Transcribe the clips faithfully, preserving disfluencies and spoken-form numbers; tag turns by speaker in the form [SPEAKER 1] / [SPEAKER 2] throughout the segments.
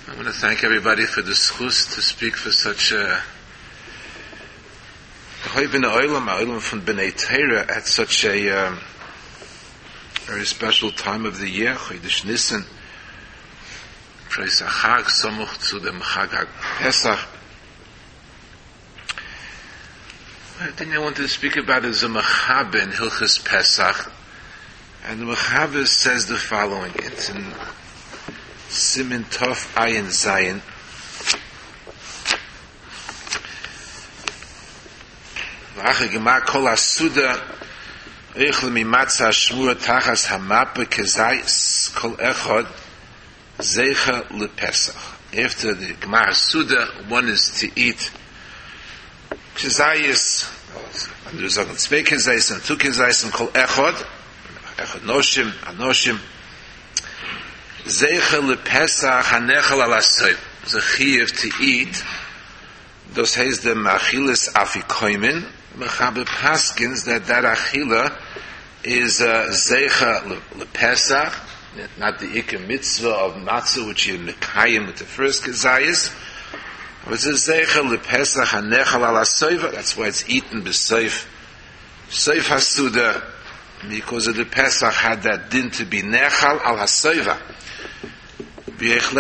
[SPEAKER 1] I want to thank everybody for the schus to speak for such a Oilam from B'nai Torah at such a um, very special time of the year, Chodesh Nisan, Preis HaChag, Samuch zu dem Chag HaPesach. The thing I wanted to speak about is the Mechaber in Hilchos Pesach, and the Mechaber says the following. It's in Simin Tov Ayin Zayin. V'achar gemar kol hasuda eichel mimatza shmura tachas hamape kezayis kol echad zeicha lepesach. After the gemar hasuda, one is to eat kezayis, and there's also zwei kezayis and two kezayis and kol echad, echad noshim, anoshim, Zeicha lepesach hanechal al hasoiv. There's a chiyuv to eat. Those heißt the achilas afikoimin. Mechaber paskins that that achila is uh, zeicha lepesach, not the ikar mitzvah of matzah which you mekayim with the first kezayis. But it's a zeicha lepesach hanechal al hasoiv. That's why it's eaten b'soif. Soif hasuda, because of the Pesach had that din to be nechal al hasoiva. It's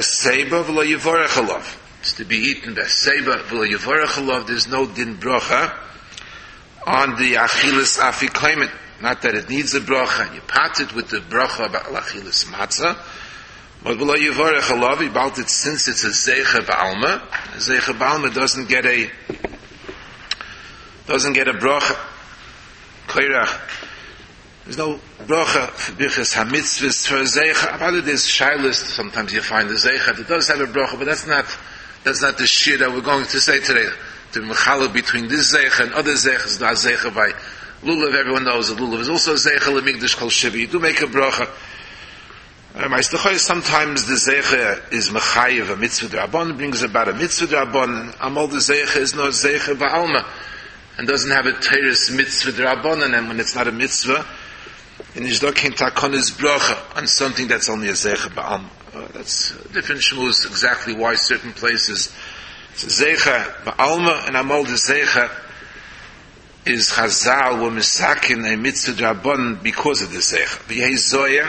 [SPEAKER 1] to be eaten b'seiba v'lo yivorech alav. There's no din bracha on the achilas afikoimen. Not that it needs a bracha. You pat it with the bracha about achilas matzah, but v'lo yivorech alav. About it since it's a zeicha ba'alma. A zeicha ba'alma doesn't get a doesn't get a bracha. Koirach. There's no bracha for birchas hamitzvahs for a zeicha. About it is shailist. Sometimes you find a zeicha that does have a bracha, but that's not that's not the shir that we're going to say today. The mechala between this zeicha and other zeichas, not zeicha by lulav. Everyone knows that lulav is also a zeicha lemigdash kol shiva. You do make a bracha. Um, sometimes the zeicha is mechayiv a mitzvah d'rabbanan, brings about a mitzvah d'rabbanan. Amal the zeicha is not zeicha ba'alma and doesn't have a teres mitzvah d'rabbanan, and when it's not a mitzvah, in Yishdokin Takon is bracha on something that's only a zeicha ba'alma. Uh, that's different shmuz, exactly why certain places it's a zeicha ba'alma, and amal the zeicha is chazal or misakin a mitzvah d'rabbanan because of the zeicha. V'yei zoya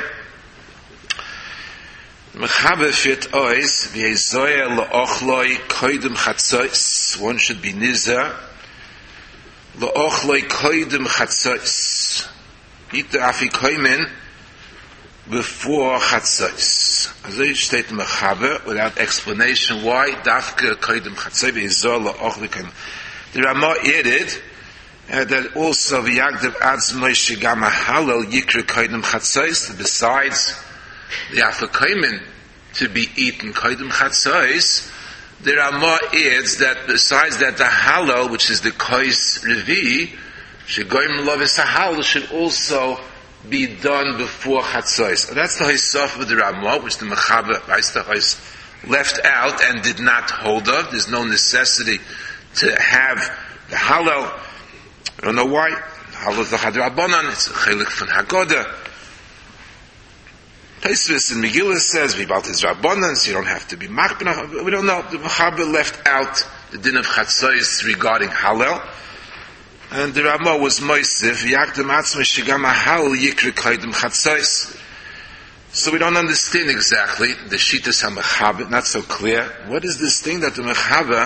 [SPEAKER 1] mechaber fit ois v'yei zoya lo'ochloi koidem chatzois. One should be nizar lo'ochloi koidem chatzois. Eat the afikoimen before chatzos. As I state in Mechaber, without explanation why, dafka koidem chatzos ve'izor la'ochlikan. The Ramah added uh, that also v'yagdev atzmoi shegam halal yikra koidem chatzos. Besides the afikoimen to be eaten koidem chatzos, the Ramah adds that besides that the halal, which is the kois revi, Shegoyim Lovis Hahal should also be done before Chatzos. That's the Hisaf of the Ramah, which the Mechaber left out and did not hold of. There's no necessity to have the Halal. I don't know why. Halal is the Chadrabanan. It's a Chelik from Hagoda. Taisvis in Megillah says, Vibalt is Rabbanan, so you don't have to be Machbenach. We don't know. The Mechaber left out the din of Chatzos regarding Halal. And the Ramah was moisif, yakdem atzma shigam ahal yikri koidem chatzos. So we don't understand exactly the Shitas HaMechaber, not so clear. What is this thing that the Mechaber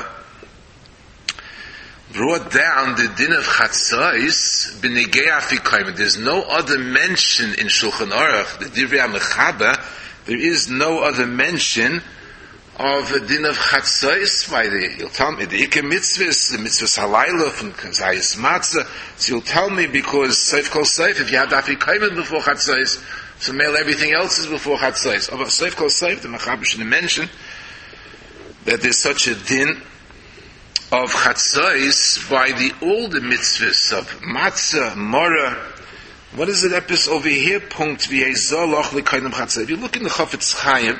[SPEAKER 1] brought down the din of chatzos b'negei afikoimen? There's no other mention in Shulchan Aruch, the Divrei HaMechaber, there is no other mention of a din of chatzos by the, you'll tell me, the ikar mitzvahs, the mitzvahs halayla from kazayis matzah, so you'll tell me because seif kol seif, if you have afikoimen before chatzos, so mail everything else is before chatzos. But seif kol seif, the Mechaber should mention that there's such a din of chatzos by the older mitzvahs of matzah, mora. What is it epis over here? Punkt v'yezol och l'koidem chatzos. If you look in the Chafetz Chaim,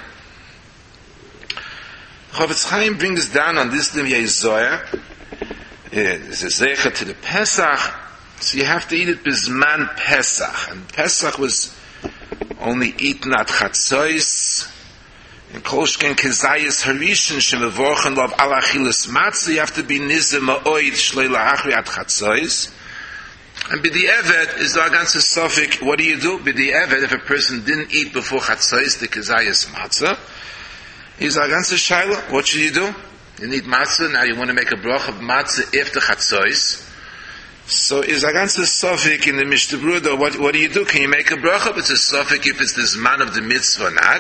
[SPEAKER 1] Chafetz Chaim brings down on this Dim Yezoya. It's a zeicha to the Pesach, so you have to eat it bizman Pesach. And Pesach was only eaten at Chatzos, In Kolshken Kezayis Harishan Shemevorchen Lov Alachilis Matzah, you have to be Nizeh Ma'oid Shleila Achri Ad Chatzos. And B'di Evet is the ganze Sofik. What do you do? B'di Evet, if a person didn't eat before Chatzos, the Kezayis Matzah, is the ganze Shaila. What should you do? You need Matzah, now you want to make a brach of Matzah after Chatzos. So is a ganze Sofik in the Mishnah Berurah, what, what do you do? Can you make a bracha? It's a Sofik if it's this man of the mitzvah or not.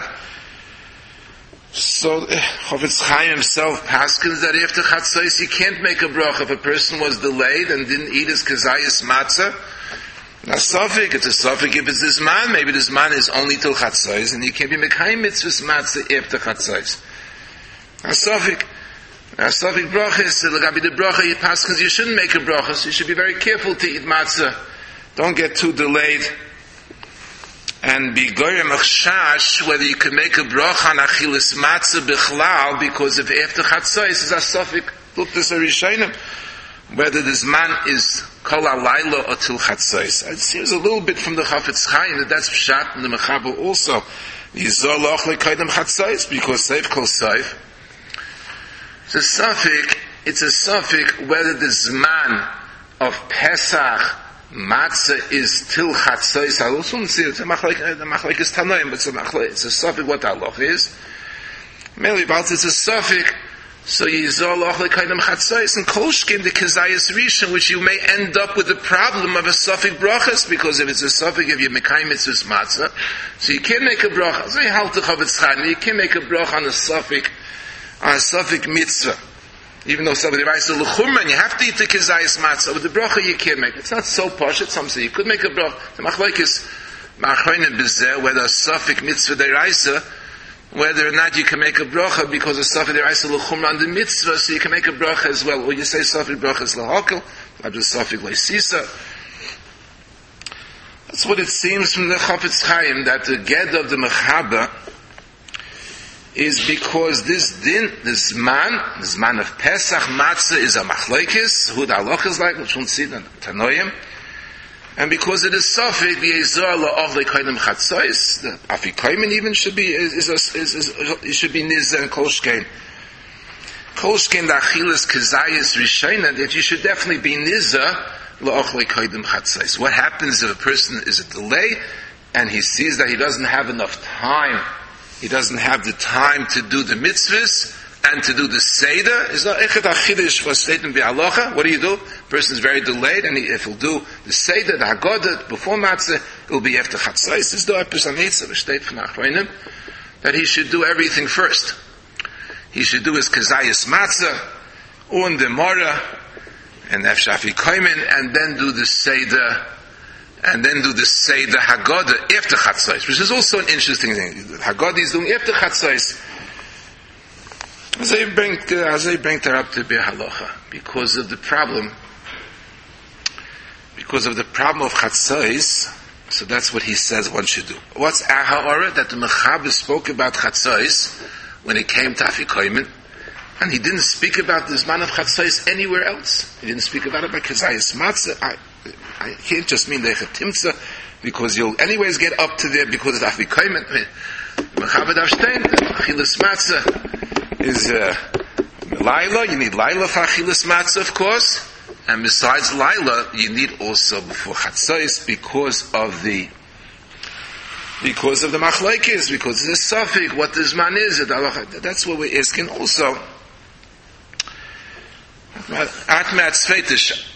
[SPEAKER 1] So Chofetz Chaim himself paskins that after Chatzos you can't make a bracha. If a person was delayed and didn't eat his Kezayis Matzah, a Sofik, it's a Sofik if it's this man, maybe this man is only till Chatzos, and you can't be Mekayim mitzvahs Matzah after Chatzos. A Sofik. A Sofik bracha is the Gabi the bracha you paskins you shouldn't make a bracha, so you should be very careful to eat Matzah. Don't get too delayed. And be goyim achshash whether you can make a bracha on achilas matzah bichlal because if after chatzos is a sofik look this a rishonim whether this man is kol halayla or till chatzos. It seems a little bit from the Chafetz Chaim that that's pshat in the Mechaber also. Yizol loch lekoydem chatzos because seif kol seif. It's a sofik. It's a sofik whether this man of Pesach Matzah is till Chatzos. I also see it's a machlek. The machlek is Tanoim, but it's a machlek. It's a suffix what halacha is. Mainly about it's a suffix. So Yizol loch lekoydem Chatzos and Kolshkin the Kezayis Rishon, which you may end up with the problem of a suffix brachas because if it's a suffix if you mekayim mitzvahs matzah, so you can't make a bracha. So you halt the Chofetz Chaim. You can't make a bracha on a suffix on a suffix mitzvah. Even though somebody writes a l'chumra, and you have to eat the kezayis matzah, but the bracha you can't make. It's not so posh, it's something you could make a bracha. The machlok is ma'achronim b'zeh, whether a sofik mitzvah deraisa, whether or not you can make a bracha because a sofik deraisa l'chumra on the mitzvah, so you can make a bracha as well. Or you say sofik bracha is l'hakel, not just sofik l'sisa. That's what it seems from the Chafetz Chaim, that the ged of the Mechaber is because this din, this man, this man of Pesach Matzah is a machlokes, who the halach is like, which we'll see in Tanoim, and because it is sofik, the Yezor la'ov lekoydem chatzos, the afikoymen even should be, is, is, is, is, is should be nizah and kolshkein. Kolshkein the achilas kezayis rishayna, that you should definitely be nizah la'ov lekoydem chatzos. What happens if a person is a delay, and he sees that he doesn't have enough time, he doesn't have the time to do the mitzvahs and to do the seder. Is not echet achidish for statement bi'alocha. What do you do? The person is very delayed, and he, if he'll do the seder, the hagodah before matzah, it'll be after chatzos. Is the person needs a state from achronim that he should do everything first. He should do his kezayis matzah, un the mora, and efshafi koimen, and then do the seder. And then do the Seder Haggadah after Chatzos, which is also an interesting thing. Haggadah is doing after Chatzos. As I bring, as I bring that up to be halacha, because of the problem, because of the problem of Chatzos, so that's what he says one should do. What's Aha'ara? That the Mechaber spoke about Chatzos when it came to Afikoymen, and he didn't speak about this man of Chatzos anywhere else. He didn't speak about it by Kezayis Matzah. I, I can't just mean Lechet Timtzah, because you'll anyways get up to there because of Afikoymen. Mechaber Davshtein, Achilas Matzah is uh, Laila. You need Laila for Achilas Matzah, of course. And besides Laila, you need also before Chatzos because of the because of the machlokes, because of the suffix, what this man is. That's what we're asking also. Atmat Tzveitish.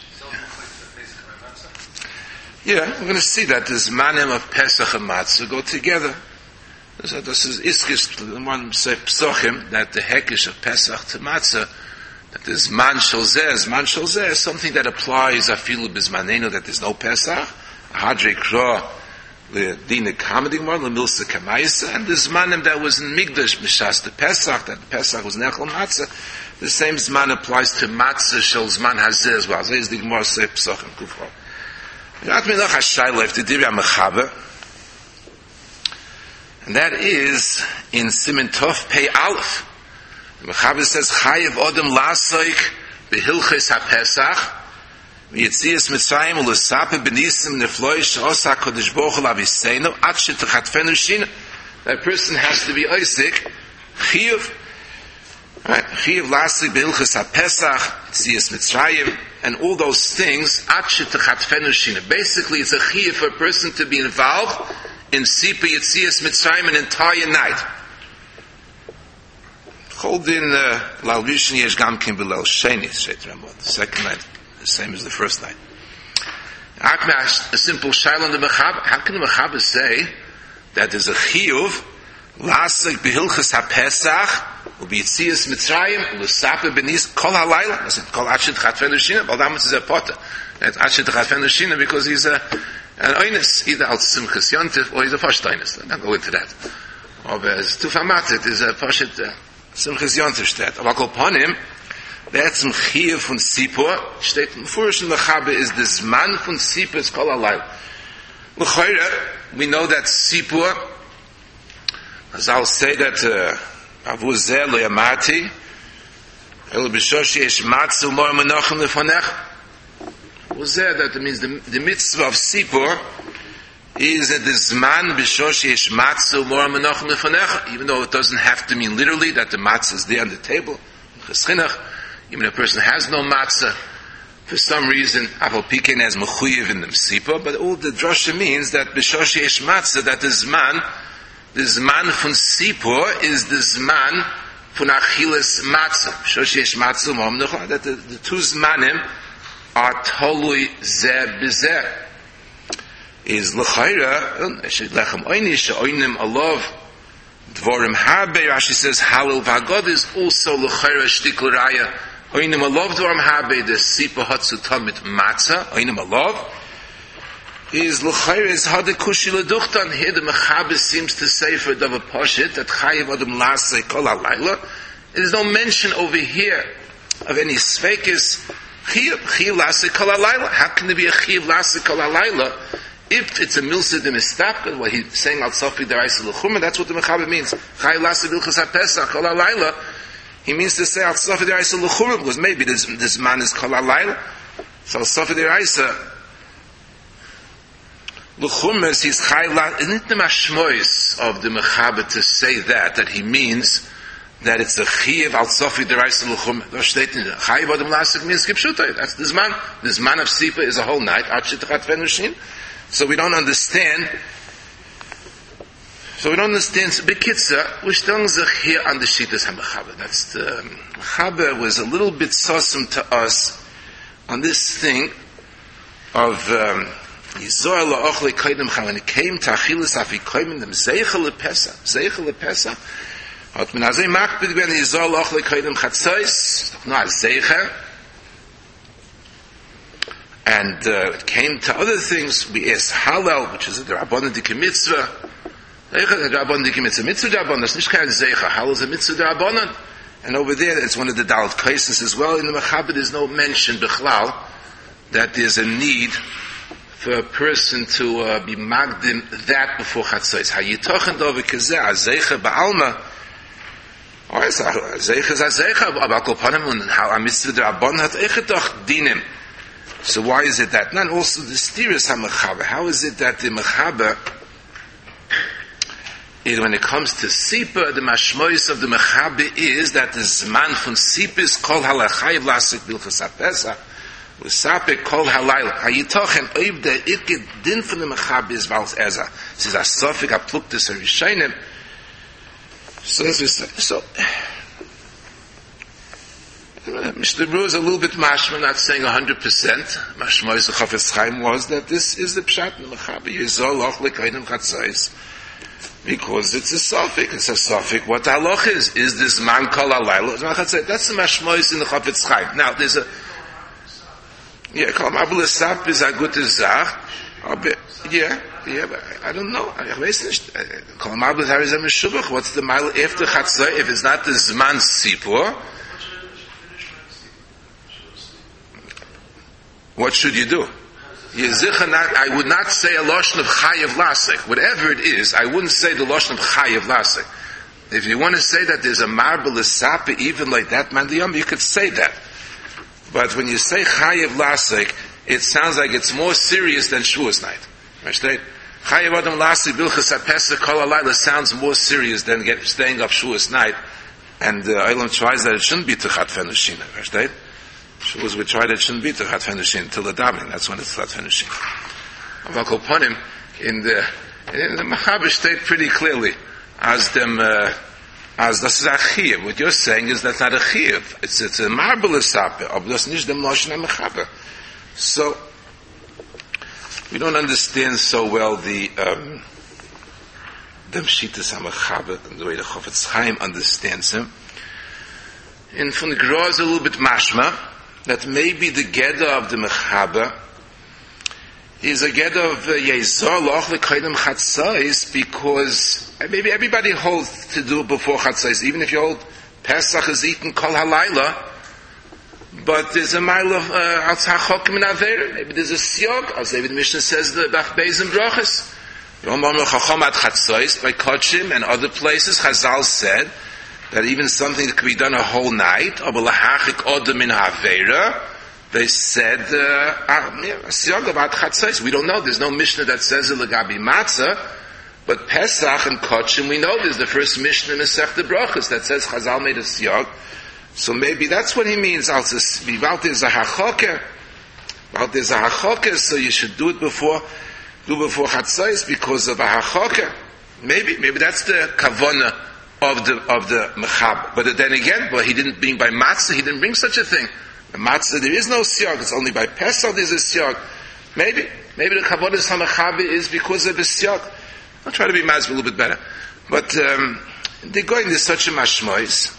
[SPEAKER 1] Yeah, we're going to see that this manim of Pesach and Matzah go together. This is Iskis, one say Psochim, that the hekish of Pesach to Matzah, that there's man sholzeh, man sholzeh is something that applies afilu bizmanenu, that there's no Pesach, hadre kro, the dina kamedim one, the milsa kamaisa, and there's manim that was in Migdash, mishas the Pesach, that the Pesach was nechel Matzah, the same zman applies to Matzah, shel zman hazeh as well. Zeh is the Gemara say Psochim, kufro. And that is in Siman Tov Pei Aleph. The Mechaber says, Chayev Odom Lasoik Behilches HaPesach V'yitzias Mitzrayim U'Lesape B'nisim Nefloi She'osa HaKadosh Baruch Hu L'Aviseinu Ad She'Techatfenu Shina. That person has to be Isaac Chiyuv, right? Chiyuv lasik be'ilchas ha-Pesach, Tzias Mitzrayim, and all those things, Atshet Chatfenu Shina. Basically, it's a chiyuv for a person to be involved in Sipa Yetzias Mitzrayim an entire night. Hold in Lal Rishon Yesh Gam Kim B'Leil Sheni, the second night, the same as the first night. A simple shaila on the Mechaber. How can the Mechaber say that there's a chiyuv lasik behilchas ha-Pesach u'b'yitzias Mitzrayim u'sape benis kol halayla? I said kol Atshet Chatfenu Shina. But that is a potter. That's Atshet Chatfenu Shina because he's a an oinus, either al Simchas Yontif or he's a Pasht oinus. Let's not go into that. Or as Tufamatit is a Pasht Simchas Yontif steht. Aber kol ponim, that's ein chiyuv von Sipur, steht im Furischen Mechaber, is the Zman von Sipur, it's called Alayla. L'choyre, we know that Sipur, as I'll say that, Avu Zeh lo yamati, el b'shosh yesh matzu mor menachem lefonech. Avu Zeh, that means the, the mitzvah of Sipur is that the Zman b'shosh yesh matzu mor menachem lefonech, even though it doesn't have to mean literally that the matzah is there on the table. Cheschinach, even a person has no matzah, for some reason, Aval Piken has mechuyev in the Sipa, but all the drasha means that b'shosh yesh matzah, that the Zman, the Zman from Sipur is the Zman from Achilas matzah. B'shosh yesh matzah, mom necha, that the, the two Zmanim are tolui zeh b'zeh. Is l'chayra, lechem oini, she'oinim alav, dvorim habe, Rashi says, halil v'hagod is also l'chayra shtik l'raya. Oinim alav dvorim habe, the sipa hatzu tamit matzah, oinim alav, is l'chayra is hade kushi l'duchtan. Here the Mechaber seems to say for Davar Pashit, that chayiv adam lasei kol halayla. There is no mention over here of any sveikis, chiyav, chiyav lasei kol halayla. How can there be a chiyav lasei kol halayla? If it's a milsa de mistapka, what he's saying al sofi deraisa l'chumah, that's what the Mechaber means. Chai lasa bilchas ha-Pesach kol halayla. He means to say al sofi deraisa l'chumah, because maybe this, this man is kol halayla. So al sofi deraisa l'chumah, he's chai lasa. Isn't it the mashmois of the Mechaber to say that, that he means that it's a chiyav al sofi deraisa l'chumah? Those stating that chai v'adam lasik means kipshutai. That's this man. This man of Sipa is a whole night. Atshet Chatfenu Shina. So we don't understand. So we don't understand. So Bekitza, we're still here on the Shittas HaMechaber. That's the Mechaber was a little bit sossum to us on this thing of Yizor la'ochle koydem when it came to Achilas Afikoyim them Zeichel lePesach, Zeichel lePesach. Hat man azay makbid ben Yizor la'ochle koydem Chatzos, doch nur als Zeicher. And uh, it came to other things. We asked Halal, which is a Rabbanan Dike Mitzvah. Rabbanan Dike Mitzvah, Mitzvah Rabbanan. That's not kind of Zeicha. Halal is a Mitzvah Rabbanan. And over there, it's one of the Dalet cases as well. In the Mechaber, there's no mention, Bechlal, that there's a need for a person to uh, be magdim that before Chatzos. Hayitochen dove kazeh, Zeicha ba'alma. Oh, it's Zeicha is Zeicha, but Kol Panim, how a Mitzvah Rabbanan hat echetoch dinim. So why is it that? And also the Stiris HaMechaber. How is it that the Mechaber, when it comes to Sipa, the mashmois of the Mechaber is that the Zman from Sipa is called Halachayiv Lasik Bilchas HaPesach, Usapik called Halayla. Hayitochen oiv the ikid din from the Mechaber is Vals Eza. This is a Sofik Apluktis HaRishayim. So as we say, so Mishnah Berurah is a little bit mashma, not saying one hundred percent. Mashma is the Chafetz Chaim was that this is the Pshat in the Mechaber. Yizol loch lekoydim chatzos. Because it's a suffix. It's a suffix. What the halach is? Is this man kol halayla? That's the mashma in the Chafetz Chaim. Now, there's a... Yeah, kol mabul esap is a good zach. Yeah, yeah, but I don't know. Kol mabul harizah meshubach. What's the mile after chatzos? If it's not the zman sipur, what should you do? I would not say a lashon of chayav lasik. Whatever it is, I wouldn't say the lashon of chayav lasik. If you want to say that there's a marble sapa, even like that, man, you could say that. But when you say chayav lasik, it sounds like it's more serious than Shavuos night. Chayav adam lasik bilchas ha-Pesach kol halayla sounds more serious than get, staying up Shavuos night. And the Olam tries that it shouldn't be Tuchat Fenushin, right? Shavuos we try that it shouldn't be Tuchat Fenushin until the davening. That's when it's Tuchat Fenushin. Avak Oponim, in the, in the Mechaber state pretty clearly, as them, uh, as das is a chiyuv. What you're saying is that's not a chiyuv. It's, it's a marvelous sape, aber das nicht dem Lashon HaMechaber. So, we don't understand so well the, um, the Pshitas HaMechaber, and the way the Chofetz Chaim understands him. And from the Gra is a little bit mashma, that maybe the Geda of the Mechaber is a Geda of Yezor Loch L'Koydem Chatzais, because maybe everybody holds to do it before Chatzais, even if you hold Pesach is eaten Kol HaLayla, but there's a mile of Alts HaChokim in Aveira, maybe there's a Siyog, as David Mishnah says, the Bach Beis and Brachas. Yom Amar Chacham at Chatzais, by Kodshim and other places, Chazal said that even something that could be done a whole night, aber lahachik odem in Aveira, they said, Siyog about Chatzais. We don't know, there's no Mishnah that says it Lagabi Matzah, but Pesach and Kodshim, we know there's the first Mishnah in Masechta Brachas that says Chazal made a Siyog. So maybe that's what he means. Also, Vival there's a hachoker. Vival there's a hachoker, so you should do it before, do before Chatzais because of a hachoker. Maybe, maybe that's the kavana of the of the mechab. But then again, well, he didn't bring by matzah. He didn't bring such a thing. The matzah, there is no siyag. It's only by Pesach there's a siyag. Maybe, maybe the kavana of mechab is because of the siyag. I'll try to be mazb a little bit better. But um, they're going to such a mashmois.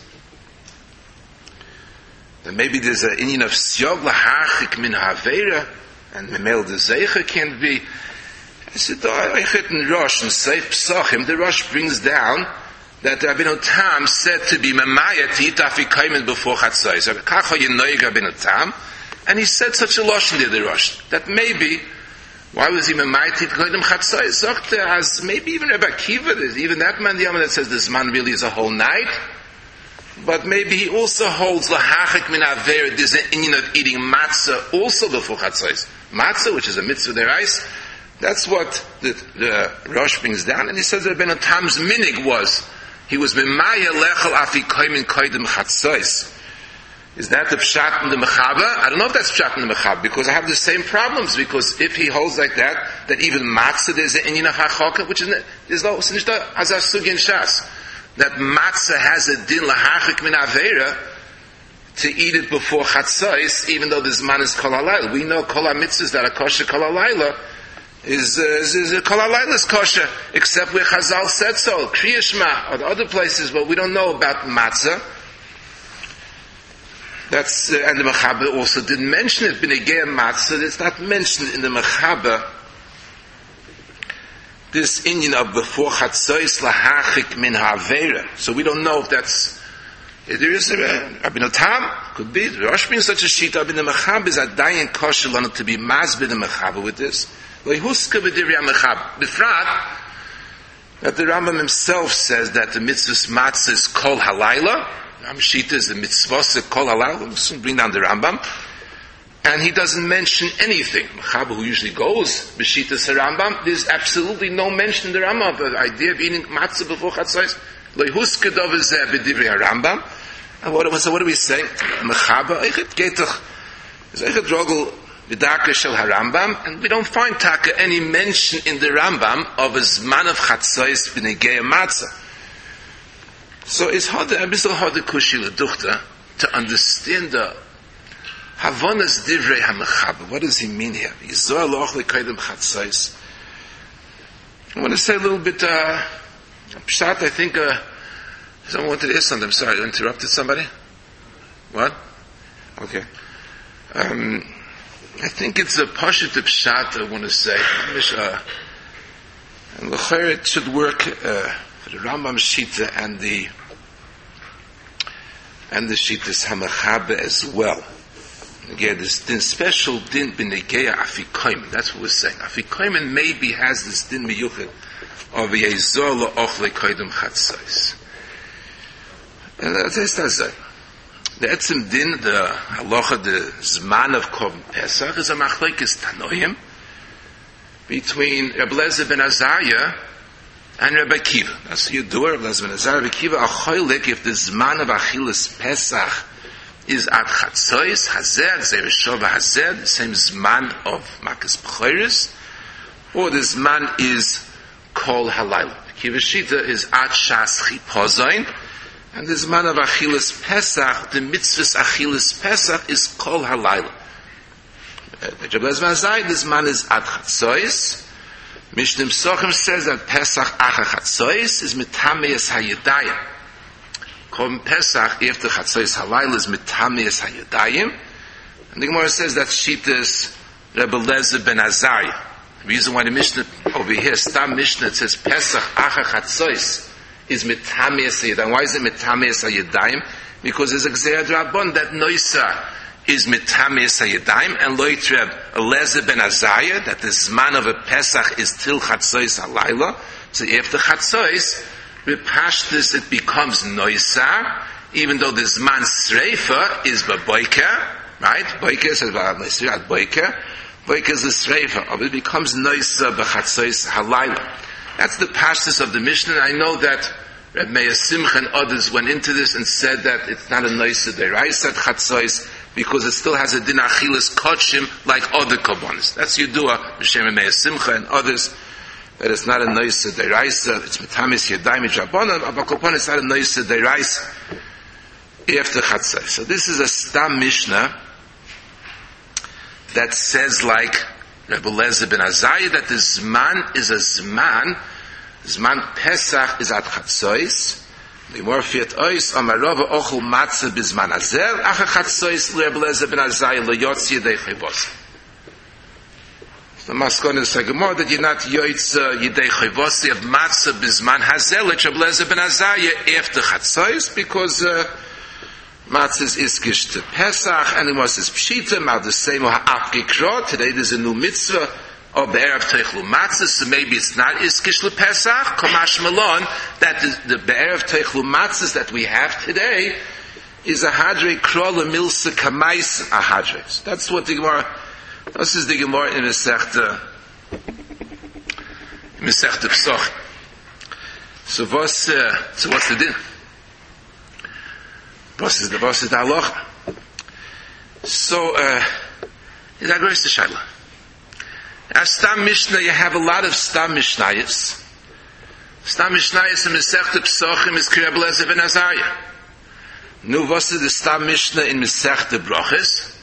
[SPEAKER 1] Then maybe there's an inyan of siyog lahachik min haveira, and memel the zeicha can be. I said, I heard in Rosh and Seif Psachim, the Rosh brings down that Rabbeinu Tam said to be memaya to eat afikoyim before chatzos. Kacha yenoig Rabbeinu Tam, and he said such a lashon there, the Rosh, that maybe why was he memaya to eat koyim chatzos? Zochte as maybe even Rebbe Akiva, there's even that man the that says this man really is a whole night. But maybe he also holds lahachik min aver. There's an inyan of eating matzah also before chatzos. Matzah, which is a mitzvah derais, that's what the, the Rosh brings down. And he says that Rabbeinu Tam's minig was he was memaya lechel afikoyim in koydem chatzos. Is that the pshat in the mechaber? I don't know if that's pshat in the mechaber because I have the same problems. Because if he holds like that, that even matzah there's an inyan of hachoka, which is there's no it's not hazar sugin shas. That matzah has a din lahachik min aveira to eat it before chatzos, even though this man is kol halayla. We know kol ha-mitzvahs that are kosher kol halayla is uh, is, is kol halayla is kosher, except where Chazal said so, Kriya Shema, or other places, but we don't know about matzah. That's uh, and the Mechaber also didn't mention it. B'negei matzah, it's not mentioned in the Mechaber. This inyan of before chatzos lahachik min ha'avera. So we don't know if that's, if there is a, Rabbeinu Tam, could be, Rosh brings such a sheet up in the Mechaber, is a dayan kosher lana to be mazbid the Mechaber with this. Lehuska b'divrei HaMechaber. B'frat, that the Rambam himself says that the mitzvah's matzah is kol halayla. Rambam Shita is the mitzvah kol halayla. We'll soon bring down the Rambam. And he doesn't mention anything. Mechaber, who usually goes b'shitas Rambam, there's absolutely no mention in the Rambam of the idea of eating matzah before chatzos. Lehuska dovazeh b'divrei Rambam. And what, so what are we saying? Mechaber, eichet getach, is eichet rogel v'daka shel harambam, and we don't find taka any mention in the Rambam of a zman of chatzos b'negei matzah. So it's hard, a bit hard to kushi l'duchta to understand the Havonas divrei ha-mechaber. What does he mean here? Yizor loch l'koydem chatzos. I want to say a little bit, uh, pshat, I think, uh, someone wanted to ask something. I'm sorry, I interrupted somebody? What? Okay. Um, I think it's a pashut pshat, I want to say. Uh, and l'chayr, it should work, uh, for the Rambam Shita and the, and the Shitas ha-mechaber as well. Again, this din, special din b'negeya afikoyim. That's what we're saying. Afikoyim maybe has this din miyuchid of yezor la'ochle koydem chatzos. And that's it. The etzim din, the halacha, the zman of Korban Pesach is a machlekes tanoim between Reb Lezer ben Azariah and Rabbi Akiva. That's you do it. Rabbi Elazar, Rabbi Akiva, a choilik, if the zman of Achilas Pesach is at Chatzois, Hazeh, Gzeir Shova Hazeh, the same zman of Makas B'choris, or the zman is Kol Halayla. Akiva Shita is at Shas Chipozain, and the zman of Achilas Pesach, the mitzvahs Achilas Pesach is Kol Halayla. The Rabbi Elazar, the zman is at Chatzois. Mishnah Pesachim says that Pesach Acha Chatzois is Mitameis HaYedayim. Kom Pesach after Chatzois Halayla is Mitameis HaYedayim. And the Gemara says that Shitas Rebbe Eliezer ben Azariah. The reason why the Mishnah over here, Stam Mishnah, it says Pesach Acha Chatzois is Mitameis HaYedayim. Why is it Mitameis HaYedayim? Because there's a Gzeir Drabon that Noisa is Mitameis HaYedayim, and Loit Reb Eliezer ben Azariah, that the Zman of a Pesach is till Chatzois Halayla. So after Chatzois, with Pashtus it becomes Noisa, even though the Zman Sreifa is Baboika, right? Boika says Noisa, Boika. Boika is the Sreifa, of it becomes Noisa b'Chatzois Halayla. That's the Pashtus of the Mishnah. I know that Reb Meir Simcha and others went into this and said that it's not a Noisa Deraisa at Chatzois, because it still has a din achilas kotshim like other korbanos. That's Yudua, B'Shem Meir Simcha and others, that it's not a noisa deraisa, it's mitamis yadayim jabona, but korban is not a noisa deraisa after chatzai. So this is a stam mishnah that says like Rebbe Eliezer ben Azariah that the zman is a zman, zman Pesach is at chatzais. The Morfiat Ois Amarova Ochel Matzah Bizman Azer Acha Chatzois Rebbe Eliezer ben Azariah Lo Yotzi Yedei Chayvos. The Maskon is a Gemara that you're not Yotzi Yedei Chayvos of Matzah Bizman Hazel Rebbe Eliezer ben Azariah after Chatzois, because uh, Matzah is Iskish to Pesach and it was his Pshita Mal the same Ha'apkikro. Today there's a new mitzvah of the Erev Teichlu Matzah, so maybe it's not Iskish LePesach, Kamash Malon, that the, the Erev Teichlu Matzahs that we have today is a Hadrei Krola Milsa Kamais a Hadrei. So that's what the Gemara, this is the Gemara in Masechta, in Masechta Pesach. So what's, uh, so what's the din? What's the, what's the halacha? So, uh, is that great to Shaila? As Stam Mishnah, you have a lot of Stam Mishnayos. Stam Mishnayos in Masechta Pesachim is Rebbe Eliezer ben Azariah. Nu, was is the Stam Mishnah in Masechta Brachos?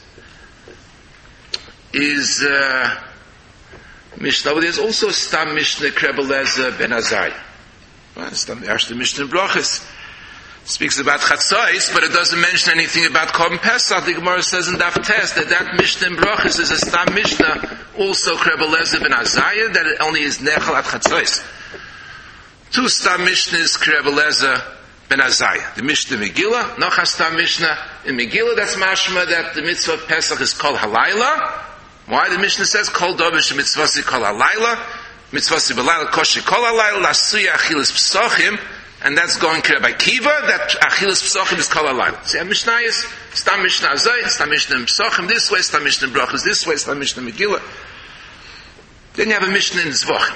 [SPEAKER 1] Is uh, Mishnah, but there's also a Stam Mishnah Rebbe Eliezer ben Azariah. Well, Stam the Mishnah in Brachos speaks about Chatzois, but it doesn't mention anything about Korban Pesach. The Gemara says in Daf Tes that that Mishnah in Brachos is a Stam Mishnah, also Rebbe Eliezer ben Azariah, that it only is Nechal at Chatzois. Two Stam Mishnahs Rebbe Eliezer ben Azariah. The Mishnah Megillah, noch a Stam Mishnah in Megillah, that's mashma that the mitzvah of Pesach is called Halayla. Why the Mishnah says Kol Dovish mitzvah is called Halayla, mitzvah is Halayla Koshi Kol Halayla, Lasuya Achilas Pesachim. And that's going to Rabbi Akiva, that Achilas Pesachim is Kol Halayla. See, Mishnah is Stam Mishnah Azay, Stam Mishnah in Pesachim this way, Stam Mishnah in Brachos this way, Stam Mishnah in Megillah. Then you have a Mishnah in Zvachim.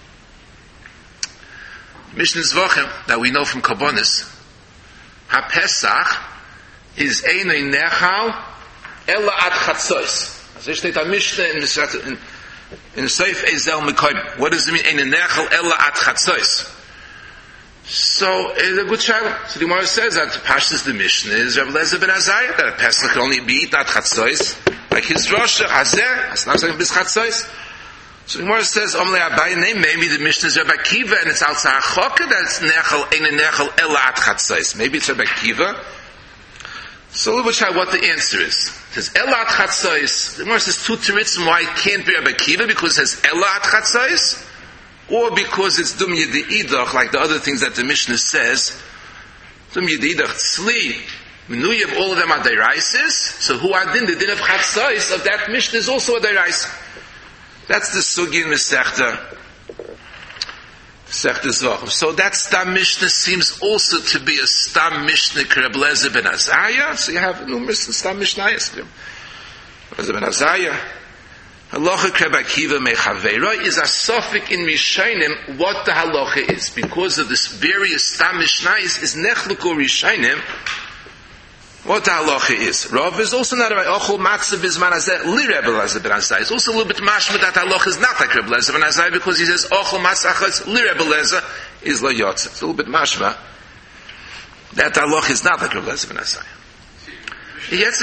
[SPEAKER 1] Mishnah in Zvachim, that we know from Korbanos, HaPesach is Einay Nechal Ela Ad Chatzois. So steht a Mishnah in in in Seif Ezel Mekoyim. What does it mean Einay Nechal Ela Ad Chatzois? So it's a good shaila. So the Gemara says that Pashtus the Mishnah is Rebbe Eliezer ben Azariah, that a Pesach can only be eaten at Chatzois, like his Rosh Hazer, as not saying bis Chatzois. So the Gemara says, Omle Abaye name, maybe the Mishnah is Rebbe Akiva, and it's outside Choka, that it's Nechel, Eine Nechel, Ela at Chatzois. Maybe it's Rebbe Akiva. So look at what the answer is. It says, Ela at Chatzois. The Gemara says two teritzim why it can't be Rebbe Akiva, because it says Ela at Chatzois, or because it's Dum Yedidach, like the other things that the Mishnah says. Dum Yedidach, Tzli, Menuyim, all of them are Deraisis. So who are din? The din of Chatzois of that Mishnah is also a Derais. That's the Sugi in Masechta. Masechta Zvachim. So that Stam Mishnah seems also to be a Stam Mishnah Rebbe Eliezer ben Azariah. So you have numerous Stam Mishnayos. Rebbe Eliezer ben Azariah. Halacha Rebbe Akiva mechaveira is a suffix in Rishonim what the halacha is. Because of this various stam mishnayos is nechluku Rishonim what the halacha is. Rav is also not a ochol matzah bizman hazeh li Rebbe Eliezer ben Azai. It's also a little bit mashma that halacha is not like Rebbe Eliezer ben Azai because he says ochol matzah achas li Rebbe Eliezer is lo yotze. It's a little bit mashma that halacha is not like Rebbe Eliezer ben Azai. Yes.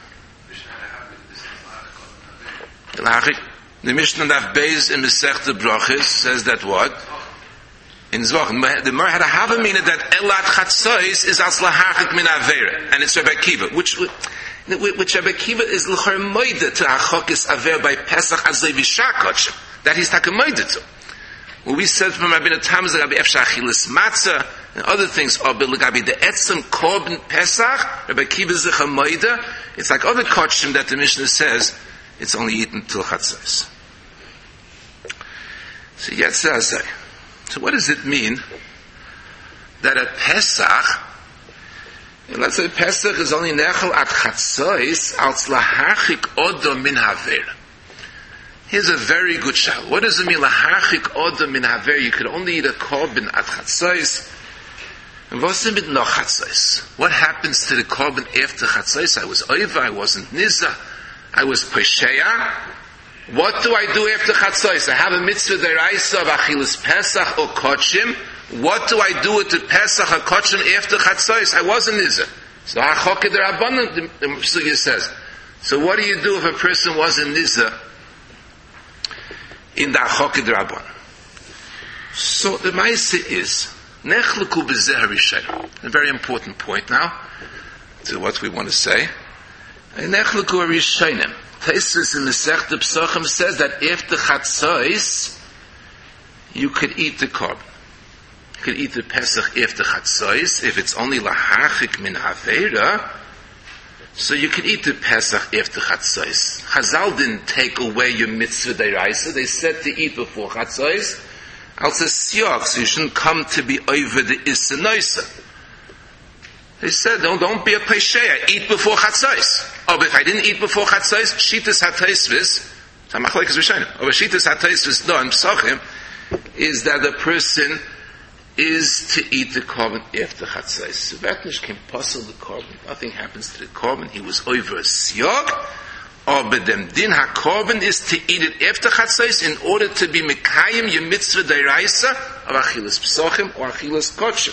[SPEAKER 1] The Mishnah Daf Beis in Masechta Brachos says that what? In Zvach, the Mer had a havamina that Elat Chatzos is as lahachik min avera, and it's Rebbe Akiva, which which Rebbe Akiva is l'chor moide to hachokis aver by Pesach as they v'shakotch, that he's takemoide to. Well, we said from Rabbi Natam Rabbi Efshar Achilas Matzah and other things are Gabi the Etzem Korban Pesach. Rabbi Akiva is the It's like other kotchim that the Mishnah says it's only eaten till Chatzos. So Yetzazai. So what does it mean that a Pesach, let's say Pesach is only nechel at Chatzos als lahachik odom min haver. Here's a very good shal. What does it mean lahachik odom min haver? You could only eat a korban at Chatzos. And what's it mit noch Chatzos? What happens to the korban after Chatzos? I was oiva, I wasn't niza. I was Pesheya. What do I do after Chatzos? I have a mitzvah deraisa of Achilas Pesach or Kochim. What do I do with the Pesach or Kochim after Chatzos? I wasn't Nizah. So Hachoke D'Rabbanan, the Sugya says. So what do you do if a person wasn't Nizah in the Hachoke D'Rabbanan? So the Maisa is, Nechluku B'zeh HaRishayim. A very important point now to what we want to say. Nechluku Rishonim. Taisus in the Masechta Pesachim says that after Chatzos, you could eat the korban. You could eat the Pesach after Chatzos. If it's only lahachik min avera, so you could eat the Pesach after Chatzos. Chazal didn't take away your mitzvah deraisa. They said to eat before Chatzos. Also siyach, so you shouldn't come to be over the issa noisa. They said, don't, don't be a pesheya, eat before Chatzos. Oh, but if I didn't eat before Chatzos, Shitas HaTaisvis, Tamachlek is Rishonim. Oh, but Shitas HaTaisvis, no, in Pesachim, is that the person is to eat the korban after Chatzos. So Vatnish can puzzle the korban. Nothing happens to the korban. He was over a siyog. Oh, but then din ha-korban is to eat it after Chatzos in order to be mekayim your mitzvah deraisa of Achilas Pesachim or Achilas Kochim.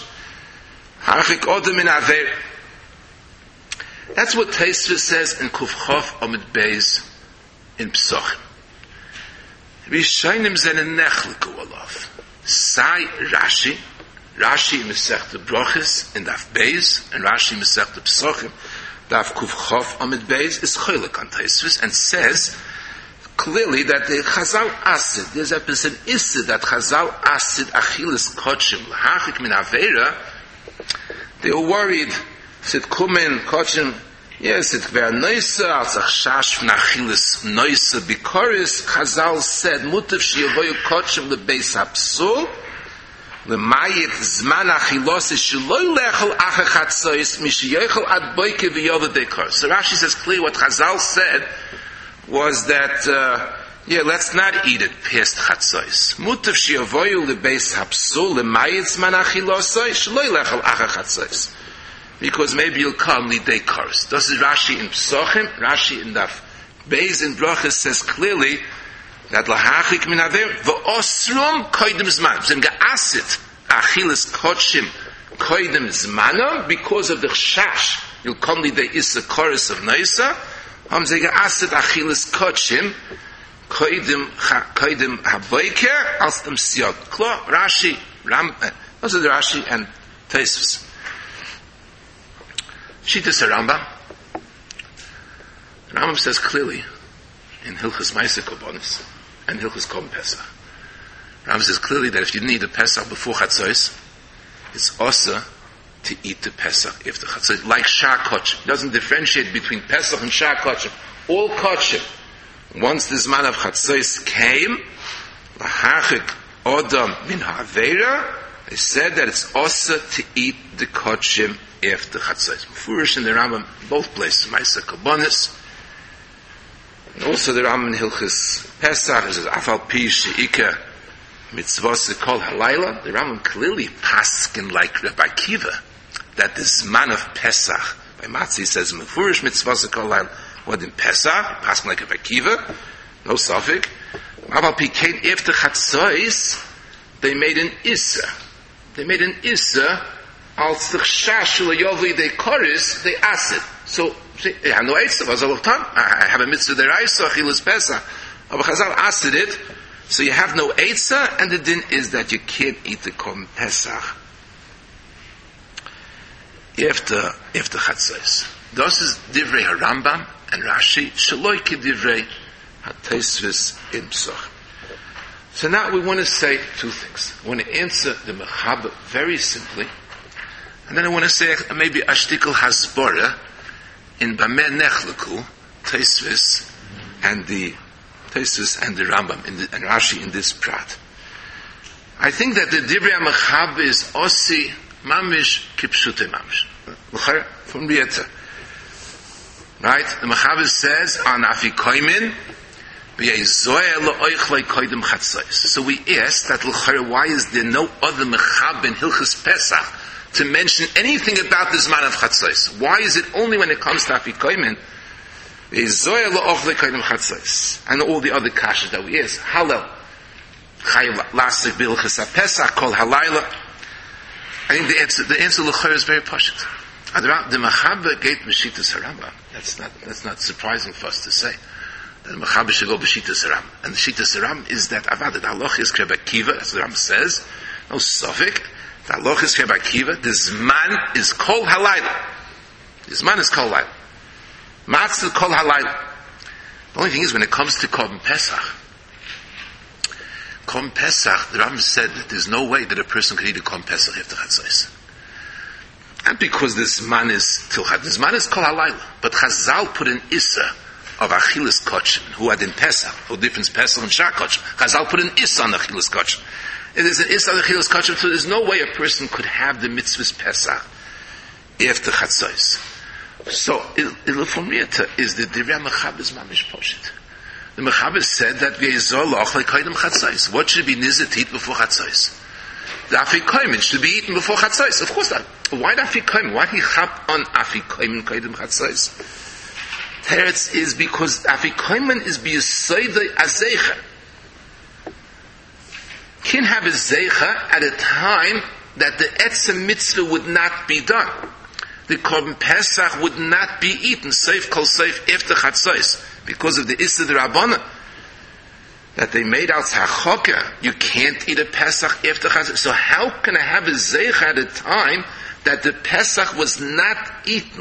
[SPEAKER 1] That's what Taisva says in Kufchof Amid Beis in Pesachim. Rishonim zene nechliku alav. Sai Rashi, Rashi in Masechta Brachos in Daf Beis, and Rashi in Masechta Pesachim, Daf Kufchof Amid Beis is choylek on Taisva and says clearly that the Chazal Asid, there's a person Isid that Chazal Asid Achilas Kochim L'hachik Min Avera. They were worried. Said Kumen, Kochim, yes, it were Noisa, als Achshash V'nachilis Noisa Bikoris. Chazal said, Mutav Shiavoyu Kochim L'beis HaPsul, L'mayit Zman Achilos Shiloi Lechel Achachatzois, Mishiyochel Ad Boike V'yova Dekor. So Rashi says clearly what Chazal said was that, uh, yeah, let's not eat it past Chatzos. Mutav shiavoyu lebeis hapsul lemayitz man achilosoi shloi lechel acha Chatzos. Because maybe you'll come lidei kars. This is Rashi in Pesachim. Rashi in Daf Beis in Brachos says clearly that lahachik min aver v'osrum koidem zman. Zem geasit achilas kochim koidem zmanam because of the chash. You'll come lidei isa kars of Noisa. Ham ze geasit achilas kochim Koidim Koidim Haboiker als dem Siyog. Klo Rashi Ram. Those are the Rashi and Tosfos. Shitas Rambam. Rambam says clearly in Hilchos Ma'aseh Korbanos and Hilchos Korban Pesach. Rambam says clearly that if you didn't eat the Pesach before Chatzos, it's also to eat the Pesach after Chatzos, like Shah Kochim. It doesn't differentiate between Pesach and Shah Kochim. All Kochim. Once this man of Chatzos came, lahachik odam min ha'avera, they said that it's also to eat the kochim after Chatzos. Mefurish in the Rambam, both places, Ma'aseh Korbanos, And also the Rambam in Hilchis Pesach is Afal Pi She'ika Mitzvos Kol Halayla. The Rambam clearly paskin like Rabbi Akiva that this man of Pesach by Matzi says Mefurish Mitzvos Kol Halayla. What in Pesach paskin like Rabbi Akiva, no suffix. Afal Pi Kein Efter Chatzois, they made an Issa. They made an Issa als the Shashul Yovi they Koris they acid. So I have no Eitzah, was all of time. I have a mitzvah there, Eitzah, Chilas Pesach. But Chazal asked it, so you have no Eitzah, and the din is that you can't eat the Korban Pesach after, after Chatzos. This is Divrei HaRambam and Rashi, Shaloi Ki Divrei HaTesvis in Psach. So now we want to say two things. I want to answer the Mechaber very simply, and then I want to say maybe Ashtikal Hasbara, in Bameh Nechleku, Tosfos and the Tosfos and the Rambam in the, and Rashi in this prat. I think that the Divrei HaMechaber is Osi Mamish Kipshute Mamish. From Rieta. Right? The Mechaber says on Afikoimin, so we ask that why is there no other Mechaber in Hilchis Pesach to mention anything about this man of Chatzos? Why is it only when it comes to Afikoimin? And all the other kashas that we ask. Halal. Lasik bilchis Pesach kol halayla. I think the answer, the answer l'chayr is very pashut. The Mechaber gave Meshitas Harambam. That's not, that's not surprising for us to say. The Mechaber should go Meshitas Harambam. And the Meshitas Harambam is that Avad, the halach is Kreb Akiva, as the Rambam says, no suffix. The halach is Kreb Akiva, the Zman is Kol Halayla. The Zman is Kol Halayla. Matzah Kol Halayla. The only thing is when it comes to Korban Pesach, Korban Pesach, the Rambam said that there's no way that a person could eat a Korban Pesach after Chatzos. And because this man is Tilchat, this man is Kol Halayla. But Chazal put an Issa of Achilas Kochin, who had in Pesach, who difference Pesach and Shar Kochin. Chazal put an Issa on Achilas Kochin. It is an Issa on Achilas Kochin, so there's no way a person could have the mitzvahs Pesach after Chatzos. So, from Rieta is the Divrei HaMechaber's Mamish Poshet. The Mechaber said that V'ezor lo'ochlei koydem Chatzos. What should be nizet to eat before Chatzos? The Afikoimin should be eaten before Chatzos. Of course not. Why the Afikoimin? Why he chap on Afikoimin koydem Chatzos? Teretz is because Afikoimin is b'yisoidei azeicha. Can have a zeicha at a time that the etzem mitzvah would not be done. The Korban Pesach would not be eaten, seif kol seif after Chatzos, because of the Issa de Rabbana that they made out Tzachokah. You can't eat a Pesach after Chatzos. So how can I have a zeicha at a time that the Pesach was not eaten?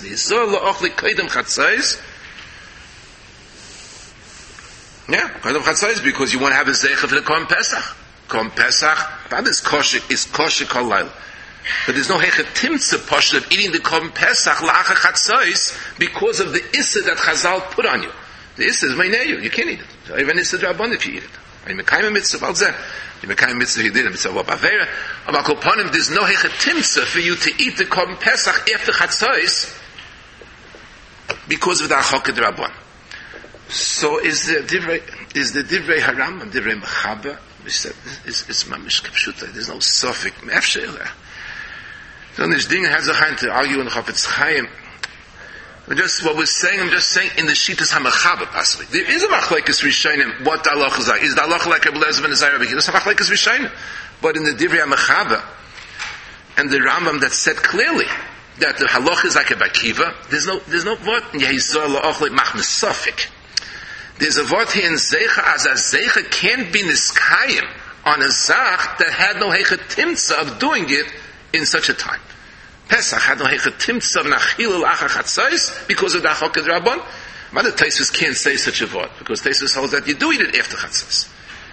[SPEAKER 1] Yeah, Koydem Chatzos, because you want to have a zeicha for the Korban Pesach. Korban Pesach, that is kosher, is kosher kol laila. But there's no hechetimtza poshut of eating the Korban Pesach la'achar Chatzos because of the issa that Chazal put on you. The issa is meineyu, you can't eat it. So even issa drabon if you eat it. You mekayim a mitzvah al zeh. You mekayim a mitzvah you did a mitzvah of avera. But kolponim, there's no hechetimtza for you to eat the Korban Pesach after Chatzos because of the achokah drabon. So is the divrei, is the divrei HaRambam, divrei Mechaber, which said, is, is mamish kapshuta. There's no suffix, mefsheh. So this thing has a hand to argue in the Chafetz Chaim. Just what we're saying, I'm just saying in the Shitas HaMechaber possibly. There is a machlekes rishonim. What the halachas are? Is the halacha like Rebbe Eliezer ben Azariah? There's a machlekes rishonim. But in the Divrei HaMechaber and the Rambam that said clearly that the halacha is like a Bakiva, there's no there's no word in Yehizor la'ochle machmes sofik. There's a word here in Zeicha as a Zeicha can't be niskayim on a Zach that had no hechetimtza of doing it in such a time. Pesach had no hechetimtza of nachilul achar Chatzos because of the achokah drabon. But the Tosfos can't say such a word because Tosfos holds that you do eat it after Chatzos.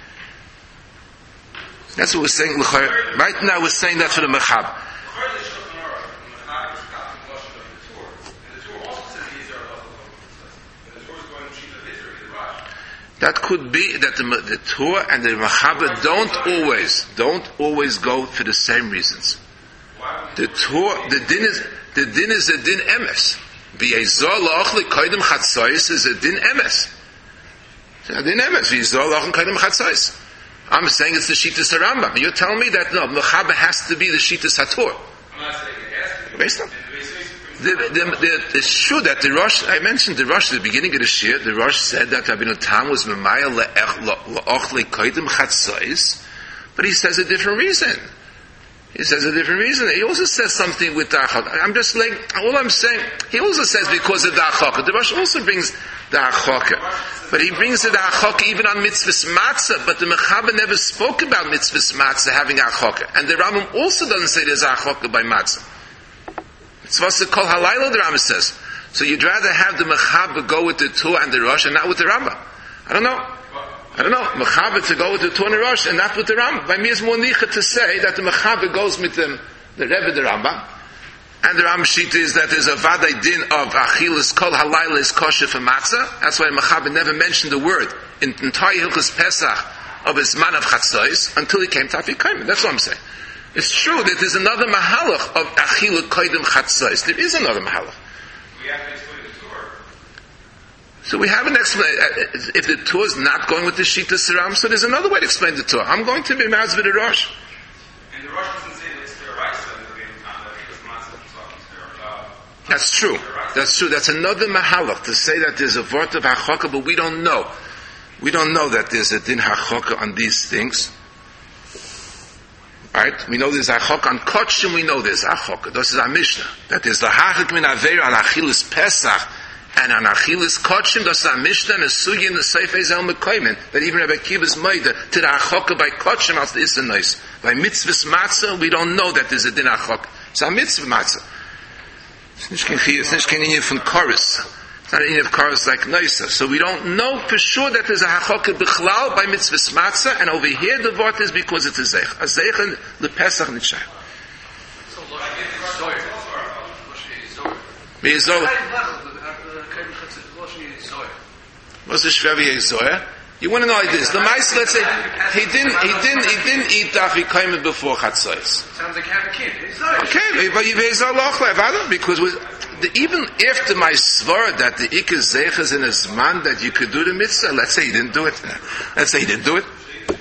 [SPEAKER 1] That's what we're saying. Right now we're saying that for the Mechaber. That could be that the, the Torah and the Mechaber don't always, don't always go for the same reasons. The Torah, the din is, the din is a din emes. B'yezor la'ochle koydem Chatzos is a din emes. I'm saying it's the Shittas HaRambam. You're telling me that no, Mechaber has to be the Shittas HaTorah.
[SPEAKER 2] I'm not saying it has to be.
[SPEAKER 1] Based on the, the, the, it's true that the Rosh, I mentioned the Rosh at the beginning of the Shir, the Rosh said that Rabbeinu Tam was Memaya le'ochle koydem chatzos, but he says a different reason. He says a different reason. He also says something with the Achok. I'm just like, all I'm saying, he also says because of the Achok. The Rosh also brings the Achok. But he brings the Achok even on Mitzvahs Matzah, but the Mechaber never spoke about Mitzvahs Matzah having Achok. And the Rambam also doesn't say there's Achok by Matzah. It's what's called Halayla, the Rambam says. So you'd rather have the Mechaber go with the Tur and the Rosh and not with the Rambam. I don't know. I don't know. Mechaber to go with the Tur and the Rosh and not with the Rambam. By me is more nicha to say that the Mechaber goes with the, the Rebbe, the Rambam. And the Rambam Shita is that there's a Vaday Din of Achilas Kol Halayla is kosher for Matzah. That's why Mechaber never mentioned the word in entire Hilchos Pesach of his man of Chatzos until he came to Afikaiman. That's what I'm saying. It's true that there's another mahalach of Achila Koydem Chatzos. There is another mahalach.
[SPEAKER 2] We have to explain the Torah.
[SPEAKER 1] So we have an explanation. If the Torah is not going with the Shittas HaRambam, so there's another way to explain the Torah. I'm going to be Maz with the Rosh.
[SPEAKER 2] And the Rosh doesn't say that it's Theoraisa in the Rebbeinu Tam, that because Matzah is talking Theoraisa.
[SPEAKER 1] That's true. That's true. That's another mahalach to say that there's a vort of Hachoka, but we don't know. We don't know that there's a din Hachoka on these things. Right? We know there's Achok on Kotshim, we know there's Achok. This is our Mishnah. That is the Hachik min Aveira on Achilas Pesach and on Achilas Kotshim. This is our Mishnah and a Sugi in the Seifei Zel Mekoymen. That even Rebbe Akiva's Moida to the Achok by Kotshim as the Issa Nois. By Mitzvahs Matzah, we don't know that there's a din Achok. It's a Mitzvah Matzah. It's nicht kein Chiyuv, it's nicht kein Inyan von Chorus. It's not an Inyan of Chorus like Noisa. So we don't know for sure that there's a Hachoka Bichlal by Mitzvahs Matzah, and over here the word is because it's a Zeich. A Zeich and the Pesach Nitshah.
[SPEAKER 2] So, like, it's Zohar.
[SPEAKER 1] Wie Zohar? What's the Shvevi Zohar? You want to know this? The mice, let's say, he didn't, he didn't, he didn't eat Afikaimen before Chatzos.
[SPEAKER 2] Sounds like have a kid.
[SPEAKER 1] Okay, but you raise a loch because with the, even after my svara that the ikar zeich is in a zman that you could do the mitzvah, let's say he didn't do it. Let's say he didn't do it.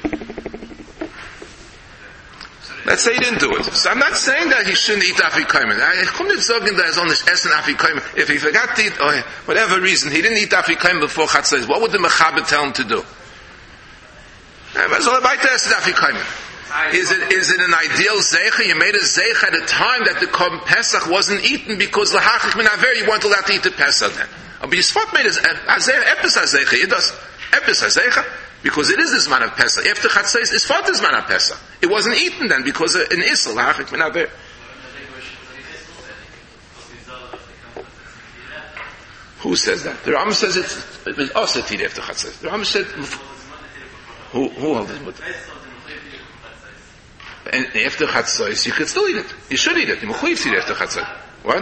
[SPEAKER 1] Let's say he didn't do it. So I'm not saying that he shouldn't eat Afikaimen. I come to sagen that is on this Essen Afikaimen. If he forgot to eat, or whatever reason, he didn't eat Afikaimen before Chatzos, what would the Mechaber tell him to do? Is it, is it an ideal zeicha? You made a zeicha at a time that the Korban Pesach wasn't eaten because the Hachik Min Aver, you weren't allowed to eat the Pesach then. But Yisfot made a Epis HaZeicha. It does Epis HaZeicha because it is this man of Pesach. After Chatzos, it's Yisfot is man of Pesach. It wasn't eaten then because in Issel, the Hachik Min Aver. Who says that? The Rambam says it's, it was also eat after Chatzos. The Rambam said, who, who held his mutter? And after Chatzos, you could still eat it. You should eat it. You mechuyev to eat after Chatzos. What?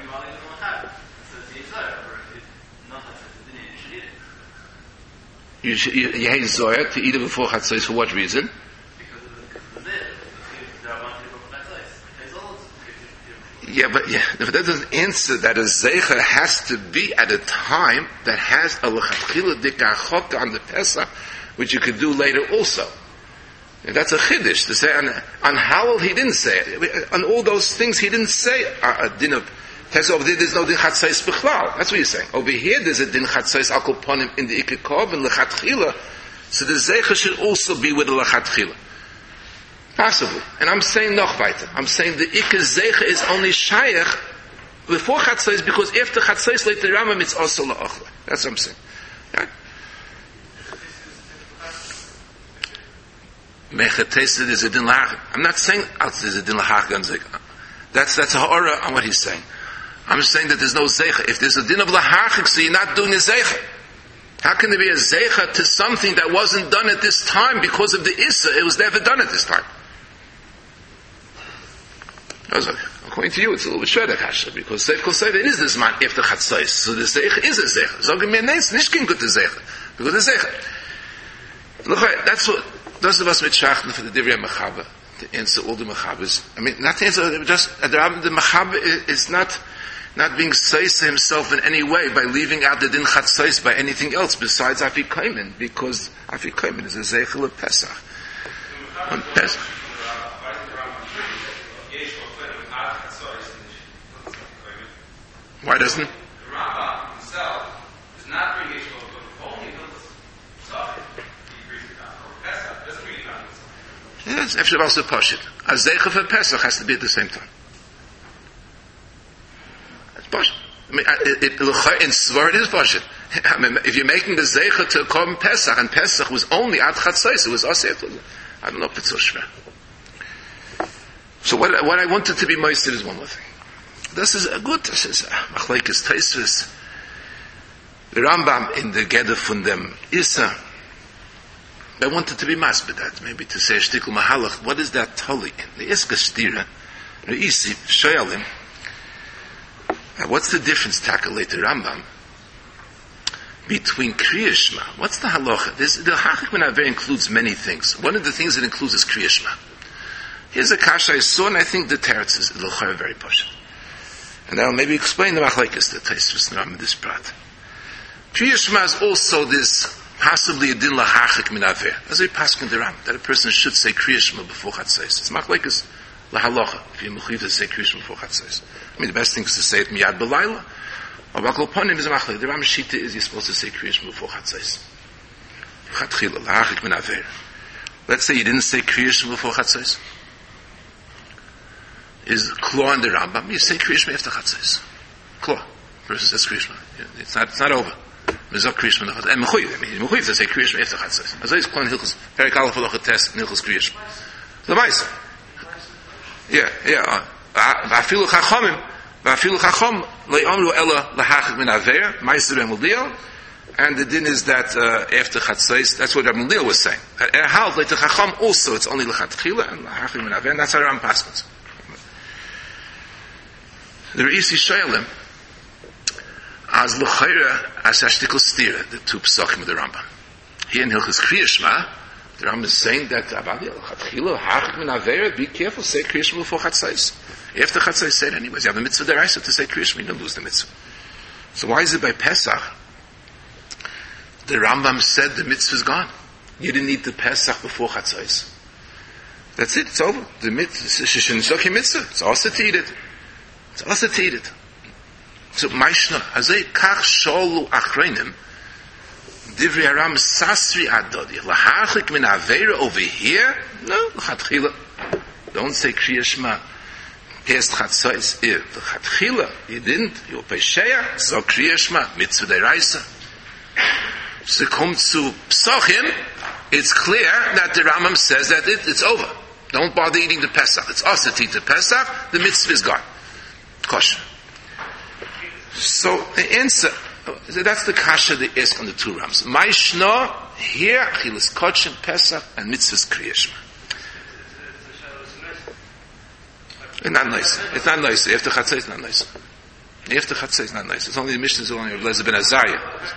[SPEAKER 1] You should, you, you hate Zohar to eat it before Chatzos for what reason? Yeah, but yeah, but that doesn't answer that a zeicha has to be at a time that has a lechatchila dikachot on the Pesach, which you could do later also. And that's a chiddush to say on, on Hallel he didn't say it. On all those things he didn't say a, a din of Pesach. Over there there's no din chatzos bichlal. That's what you're saying. Over here there's a din chatzos akol ponim in the ikekov and lechatchila. So the zeicha should also be with the lechatchila. Possibly. And I'm saying noch weiter. I'm saying the ikar zeicha is only shayach before chatzos because after chatzos later the Rambam it's also la'achla. That's what I'm saying. Right? Mechatesed is a din lahach. I'm not saying there's a din lahach on zeicha. That's that's a ha'ora on what he's saying. I'm saying that there's no zeicha. If there's a din of lahach, so you're not doing a zeicha. How can there be a zeicha to something that wasn't done at this time because of the issa? It was never done at this time. According to you, it's a little bit shredder kasha because Seif Kol Seif is this man after chatzos. So the zeicha is a zeicha. Sagen mir nein, nicht kein guter zeicha because the zeicha. Look, that's what. Das ist was mit Schachten for the Divrei Mechaber, to answer all the Mechabers. I mean, not to answer, just, the, the Mechaber is not, not being seisa himself in any way by leaving out the din chatzos by anything else besides afikomen, because afikomen is a zeichel of Pesach. On Pesach. Why doesn't?
[SPEAKER 2] The Rambam himself is not bringing Yeshua only Hilchos Pesach. He agrees with that. Or Pesach doesn't really matter.
[SPEAKER 1] Yes, after also Pashit. A zeichel for Pesach has to be at the same time. It's Pashit. I mean, it, it, in Svar it is Pashit. I mean, if you're making the zeichel to come Pesach, and Pesach was only at Chatzos, it was Aseh. I don't know if it's so shver. So what, what I wanted to be moisted is one more thing. This is a good, this is Machlekes Tosfos. The Rambam in the Geder von dem Issa, I wanted to be masbid that, maybe to say shtikul mahalach, what is that tali in? The Iska Stira, Reisi, Shoyalim, what's the difference, takalate the Rambam, between Kriya Shema? What's the halacha? This, the Hachik Menaver includes many things. One of the things it includes is Kriya Shema. Here's a kasha I saw, and I think the teretz is very posh. And I'll maybe explain the machlekes, the Tosfos in this part. Kriya Shema is also this, possibly a din lahachik min aver. As we pass in the Ram, that a person should say Kriya Shema before chatzos. It's machlekes lahalacha, if you're mechuyev to say Kriya Shema before chatzos. I mean, the best thing is to say it miyad b'layla, or bakol ponim is a machlekes. The Ram Shita is you're supposed to say Kriya Shema before chatzos. Chatchila, lahachik min aver. Let's say you didn't say Kriya Shema before chatzos. Is Klo in the Rambam, you say Kriya Shema after Chatzos. Klo. Person says Kriya Shema. It's not, it's not over. Mezok Kriya Shema. And Mechuyev, I mean, Mechuyev to say Kriya Shema after Chatzos. As I is Klo in Hilchos, Perik Aleph Halacha Test in Hilchos Kriya Shema. The Maisa. Yeah, yeah. V'afilu Chachomim, V'afilu Chachom, Le'omru Ela L'hachik Min Aver, Maisa Rem Uliel, and the din is that uh, after Chatzos, that's what Reb Uliel was saying. At Erhal, Le'te Chachom also, it's only L'chatchila and L'hachik Min Aver, and that's how Ram Paskins. The Reisi Shoyalim, as L'chayra, as Ashtikul Stira, the two Pesachim of the Rambam. Here in Hilchos Kriya Shema, the Rambam is saying that, be careful, say Kriya Shema before Chatzos. After Chatzos, say it anyways. You have a mitzvah deraisa to say Kriya Shema, you don't lose the mitzvah. So why is it by Pesach? The Rambam said the mitzvah is gone. You didn't need the Pesach before Chatzos. That's it, it's over. The mitzvah, Shishin mitzvah, it's also to eat it. It's also to eat it. So, Maishna, Hazei Kach Sholu Achreinim, Divri Aram Sasri Adodi, Lahachik Min Aveira over here, no, L'chatchila. Don't say Kriya Shema, past Chatzos, if L'chatchila, you didn't, you're Pesheya, so Kriya Shema, Mitzvah Deraisa. So, come to Psachim, it's clear that the Rambam says that it, it's over. Don't bother eating the Pesach. It's also to eat the Pesach, the mitzvah is gone. Kosher. So the answer, that's the kasha they ask on the two rams. My shno, here, Achilas Kodshem, Pesach, and Mitzvah's Kriya Shema. It's not nice. It's not nice. After Chatzos, it's not nice. After Chatzos, it's not nice. It's only the Mishnah, it's only Eliezer ben Azariah.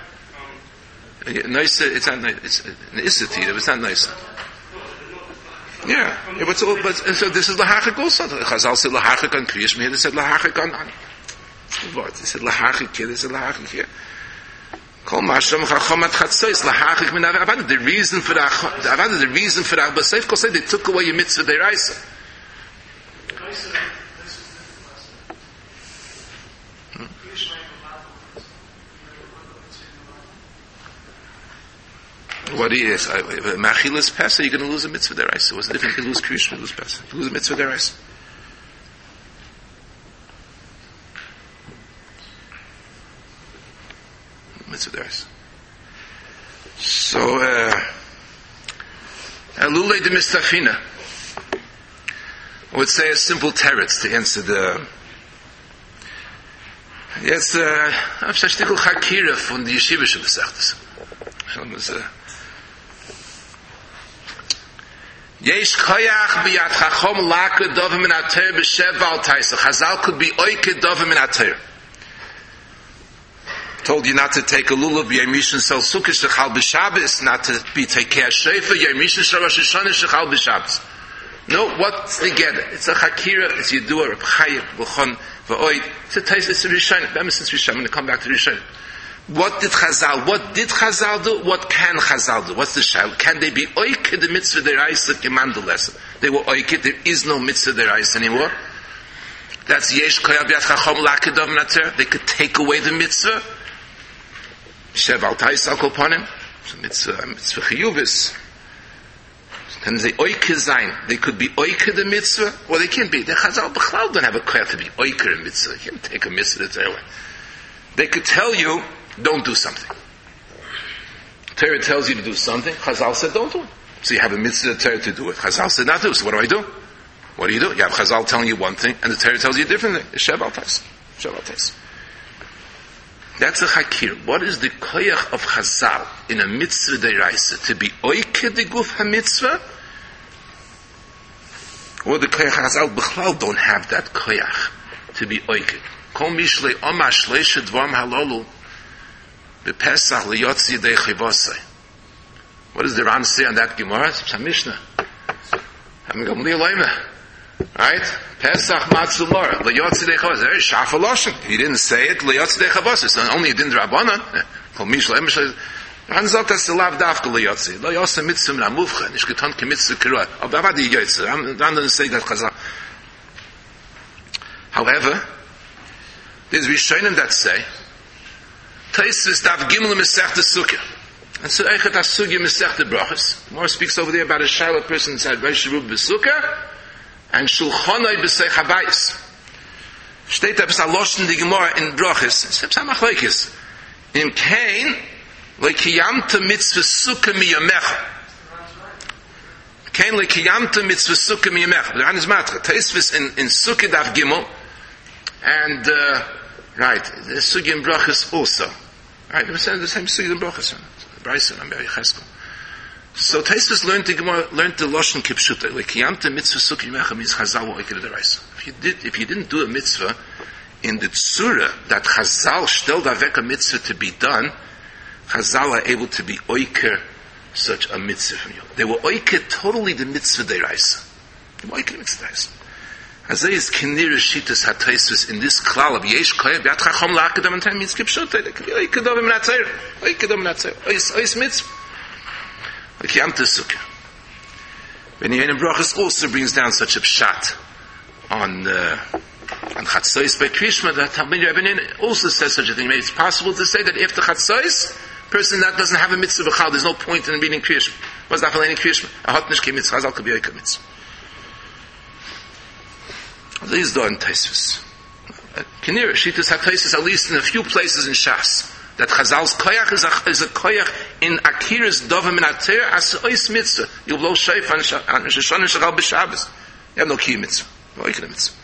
[SPEAKER 1] Nice, it's not nice. It's an Issati, it's not nice. Yeah, yeah, but so, but so this is lahachik also. Chazal said lahachik on Kriya Shema. They said lahachik on what? They said lahachik here. They said lahachik here. Kol mashram chachomat chatzos lahachik min avada. The reason for that, avada, the reason for that, but Seif Kol said they took away your mitzvah deraisa. What is Machilas Pesach? You're going to lose a mitzvah deraisa. What's the difference? You can lose Kriya Shema, lose Pesach. You lose a mitzvah deraisa. Mitzvah deraisa. So, Elulei de Mistafina. I would say a simple teretz to answer the. Yes, uh, I've said shtikul chakira from the yeshiva shel Besechtes. Yesh koyach biyat chachom lakre dovim min ater b'shev al taisa. Chazal could be oike dovim min ater. Told you not to take a lulav b'yamishin sel sukkah shechal b'shabbos, not to be take care shefer yamishin shel Rosh Hashanah shechal b'shabbos. No, what's the get? It's a chakira. It's you do a reb chayim b'chon V'oi, it's a taste, it's a Rishonim. Remember since Rishonim, I'm going to come back to Rishonim. What did Chazal, what did Chazal do? What can Chazal do? What's the shayla? Can they be oike the mitzvah deraisa command lesson? They were oike, there is no mitzvah deraisa anymore. That's yesh koyav yad chachom lakedav nater. They could take away the mitzvah. Shev al tais al kolponim. So mitzvah, mitzvah chiyuvis. Can they oike zayin? They could be oike the mitzvah, or they can't be. The Chazal b'chlal don't have a koyav to be oike a mitzvah. They can't take a mitzvah to tear away. They could tell you, don't do something. Torah tells you to do something. Chazal said, don't do it. So you have a mitzvah Torah to do it. Chazal said, not do it. So what do I do? What do you do? You have Chazal telling you one thing, and the Torah tells you a different thing. It's Shev Tais. Shev Tais. That's a hakir. What is the koyach of Chazal in a mitzvah deraisa? To be oike the guf ha-mitzvah? Or the koyach Chazal b'chlal don't have that koyach to be oike. Kol mishlei omar shleisha dvam halolu b'pesach liyotzi dei chivosai. What does the Ram say on that Gemara? It's a Mishnah. Right? Pesach matzu mora liyotzi dei chivosai. Very sharp lashon. He didn't say it liyotzi dei chivosai. So only it didn't rabbanan. Kol mishlei mishlei. Ran zot as lav davka liyotzi. Lo yosem mitzvah ramuvcha. Nish geton ke mitzvah kirua. Aber avadi yotzi. Ran doesn't say that Chazal. However, there's Rishonim that say, Taisvis dav gimel mesechta sukkah. And so eichet ha-sugya mesechta brachas. More speaks over there about a shayla person inside Reish Rub b'sukkah and shulchanoi b'seich habayis. Steht da bis aloshn di Gemara in brachas. It's a machlekes. In Kain, lekiyamta mitzvah sukkah miyamecha. Kain lekiyamta mitzvah sukkah miyamecha. The Ran is matra. Taisvis in, in sukkah dav gimel. And, uh, right, the Sugi and Brachas also. Right, we're saying the same Sugi and Brachas. Bryson, I'm very cheskel. So Taisvis learned the learned the Lashon Kipshuta. Like, Yamta mitzvah Suki Mecha means Chazal Oikir the Reis. If you did, if you didn't do a mitzvah in the Tzura that Chazal stelled avek a mitzvah to be done, Chazal are able to be Oikir such a mitzvah from you. They were Oikir totally the mitzvah de Reis. They were Oikir the mitzvah de Reis. Azay is kinir shitas hataisvis in this klal of yesh koyab yat chachom la'akadam and time means kipshutay. They could be oikadam im natzayr, oikadam natzayr, ois ois mitzvah, oikiyamta sukkah. When Yehuda Brachas also brings down such a pshat on uh, on chatzos by Krishma, that Talmidei Rabbanan also says such a thing. Maybe it's possible to say that after chatzos, person that doesn't have a mitzvah b'chal, there's no point in reading Krishma. What's that for any Krishma? A hot nishke mitzvah, Chazal could be oikad mitzvah. These do in Taisvis. Kinir, Shitas HaTaisvis, at least in a few places in Shas, that Chazal's koyach is a, is a koyach in Akiris Dovim in Ater as ois mitzvah. You blow shayf on Shoshana Shachal b'Shabbos. You have no key mitzvah. No oikid mitzvah.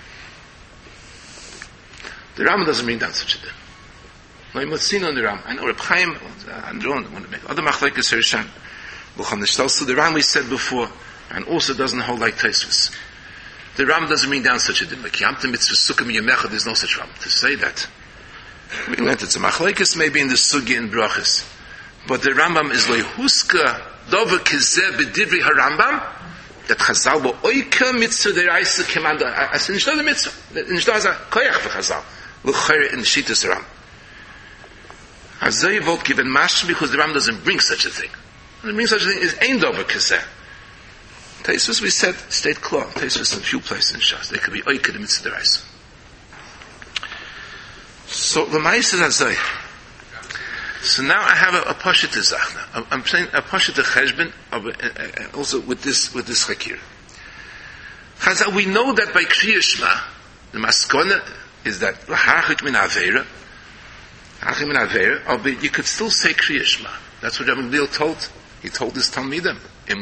[SPEAKER 1] The Rambam doesn't bring down such a thing. No, you must see on the Rambam. I know Reb Chaim, Andron, want to make other machlekes Hirshan. The Rambam we said before, and also doesn't hold like Taisvis. The Ram doesn't bring down such a din. Like Yamta mitzvah sukkah miyamecha, there's no such Ram. To say that, we learned it's a machlekes maybe in the sugi and brachas, but the Rambam is like huska dova kizeh b'divri harambam that Chazal bo oika mitzvah deraisa command. I said nishto the mitzvah. Nishto has a koyach for Chazal. L'chayre in shitas Ram. Azay volt given mash because the Ram doesn't bring such a thing. When it brings such a thing is ein dova kizeh. Taisvis we said state claw. Taisvis in a few places in Shas. They could be oiked in mitzvah deraisa. So the ma'is is azay. So now I have a, a pashut zachna. I'm saying a pashut cheshbon also with this with this chakir. Chazal, we know that by Kriya Shema, the maskona is that lahachik min avera, lahachik min avera. But you could still say Kriya Shema. That's what Rabbi Gamliel told. He told his talmidim. So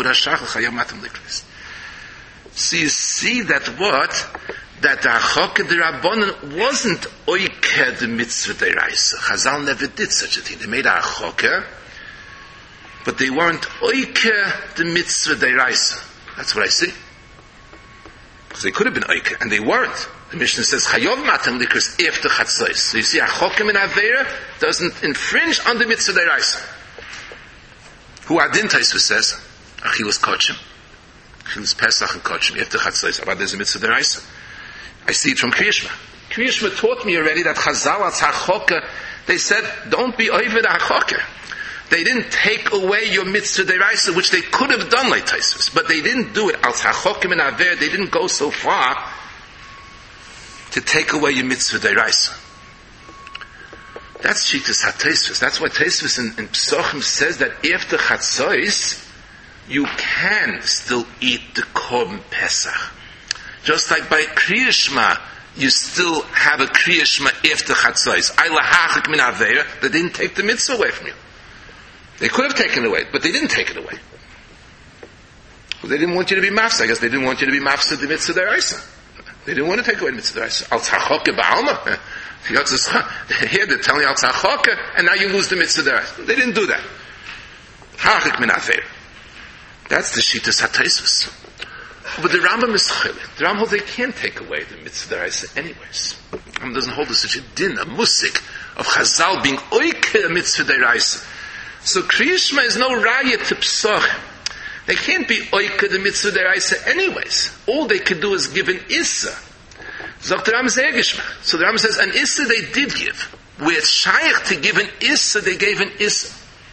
[SPEAKER 1] you see that what? That the Achok and the Rabbanon wasn't oikeh the mitzvah deraisa. Chazal never did such a thing. They made a Achok, but they weren't oikeh the mitzvah deraisa. That's what I see. Because they could have been oikeh, and they weren't. The Mishnah says, Chayov matan likros after chatzos. So you see, Achokim in Avera doesn't infringe on the mitzvah deraisa. Who Adin Taisva says, Achilas Kochim. Achilas Pesach and Kochim, after chatzos. But there's a mitzvah deraisa. I see it from Kriyishma. Kriyishma taught me already that Chazal al Tzachokah, they said, don't be over the Hachoker. They didn't take away your mitzvah deraisa, which they could have done like Tosfos, but they didn't do it. Al Tzachokah min aver, they didn't go so far to take away your mitzvah deraisa. That's Shitas HaTosfos. That's why Tosfos in, in Psochim says that after Chatzos, you can still eat the Korban Pesach. Just like by Kriya Shema, you still have a Kriya Shema after Chatzos. Ay lahachik min aveira, they didn't take the mitzvah away from you. They could have taken it away, but they didn't take it away. Well, they didn't want you to be mafsa. I guess they didn't want you to be mafsa the mitzvah deraisa. They didn't want to take away the mitzvah deraisa. Al tzachokah ba'alma. Here they're telling you al tzachokah, and now you lose the mitzvah deraisa. They didn't do that. Hachik min aveira. That's the Shitas HaTosfos. But the Rambam is chaylik. The Rambam holds they can't take away the mitzvah deraisa anyways. The Rambam doesn't hold such a din, a musik of Chazal being oike a mitzvah deraisa. So Kriya Shema is no raya to Psoch. They can't be oike the mitzvah deraisa anyways. All they could do is give an issa. Zok the Rambam Zergishma. So the Rambam says an issa they did give. Where it's shaykh to give an issa, they gave an issa.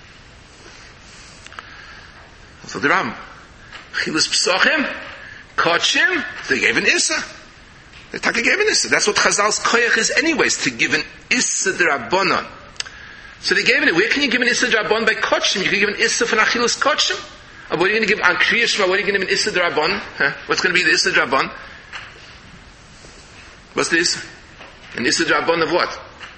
[SPEAKER 1] So the Ram, Chilus Psochim, Kochim, they gave an Issa. They Taka gave an Issa. That's what Chazal's Koyach is anyways, to give an Issa D'Rabbanan. So they gave it. Where can you give an Issa D'Rabbanan by Kochim? You can give an Issa for Achilus Kochim. Or what are you going to give on Kriya Shema? What are you going to give an Issa D'Rabbanan? Huh? What's going to be the Issa D'Rabbanan? What's the Issa? An Issa D'Rabbanan of what?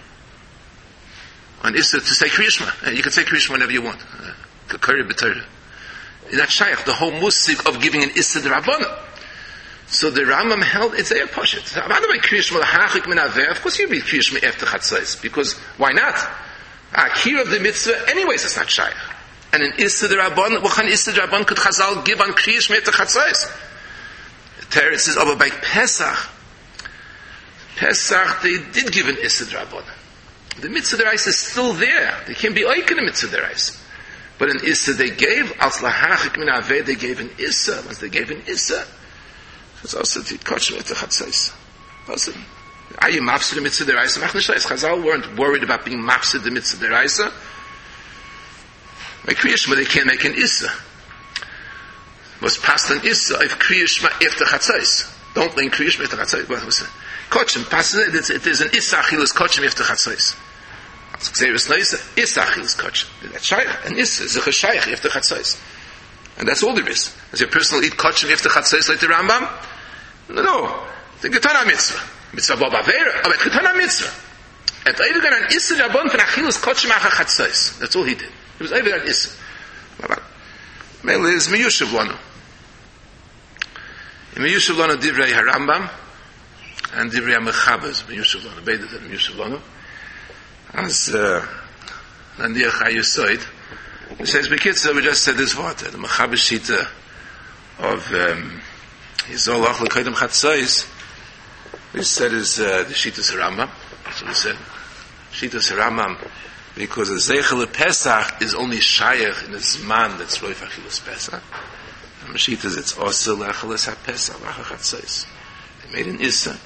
[SPEAKER 1] An Issa to say Kriya Shema. You can say Kriya Shema whenever you want. Kakari B'Torah. That's shaykh, the whole musik of giving an Issa D'Rabbanan. So the Rambam held, it's a poshet. Of course you read Kriya Shema after Chatzos, because why not? Akira of the mitzvah, anyways, it's not shaykh. And an Issa D'Rabbanan, what kind of Issa D'Rabbanan could Chazal give on Kriya Shema after Chatzos? The Torah says, oh, but by Pesach, Pesach, they did give an Issa D'Rabbanan. The mitzvah deraisa is still there. They can't be oik in the mitzvah deraisa. But an Issa they gave, als lahachik min aveh, they gave an Issa. Once they gave an Issa, it's also to kach with the chatzais. Also, are you mafsid the mitzvah deraisa? Machnishais, Chazal weren't worried about being mafsid the mitzvah deraisa. By Kriya Shema, they can't make an Issa. Was passed an Issa of Kriya Shema after chatzais. Don't learn Kriya Shema after chatzais. Kochim, passing it, it is an Issa achilus kochim after chatzais. Xeris Noisa, Issa achilus kochim. That's shaykh, and Issa is a shaykh after chatzais. And that's all there is. Does your personal eat kochim after chatzais like the Rambam? No, no. It's a Ketana mitzvah. Mitzvah Bob Avera, but Ketana mitzvah. And Eiver got an Issa Rabban for achilus kochim acha chatzais. That's all he did. He was Eiver an Issa. Mele is Meyushav Lanu. In Meyushav Lanu Divrei HaRambam, and Divrei HaMechabes, Meyushav Lanu, Beidat and Meyushav Lanu, as Nandiach HaYusoid, it says, Bekitza, we just said this word, the Mechabes Shita of Yizol Ach L'Koydem Chatzos, we said is uh, the Shitas HaRambam, that's what we said, Shitas HaRambam, because the Zeichel Pesach is only Shayach in the Zman that's Roif Achilus Pesach, and Mashitas it's also L'Achilas HaPesach, L'Ach HaChatzos. They made an Issa,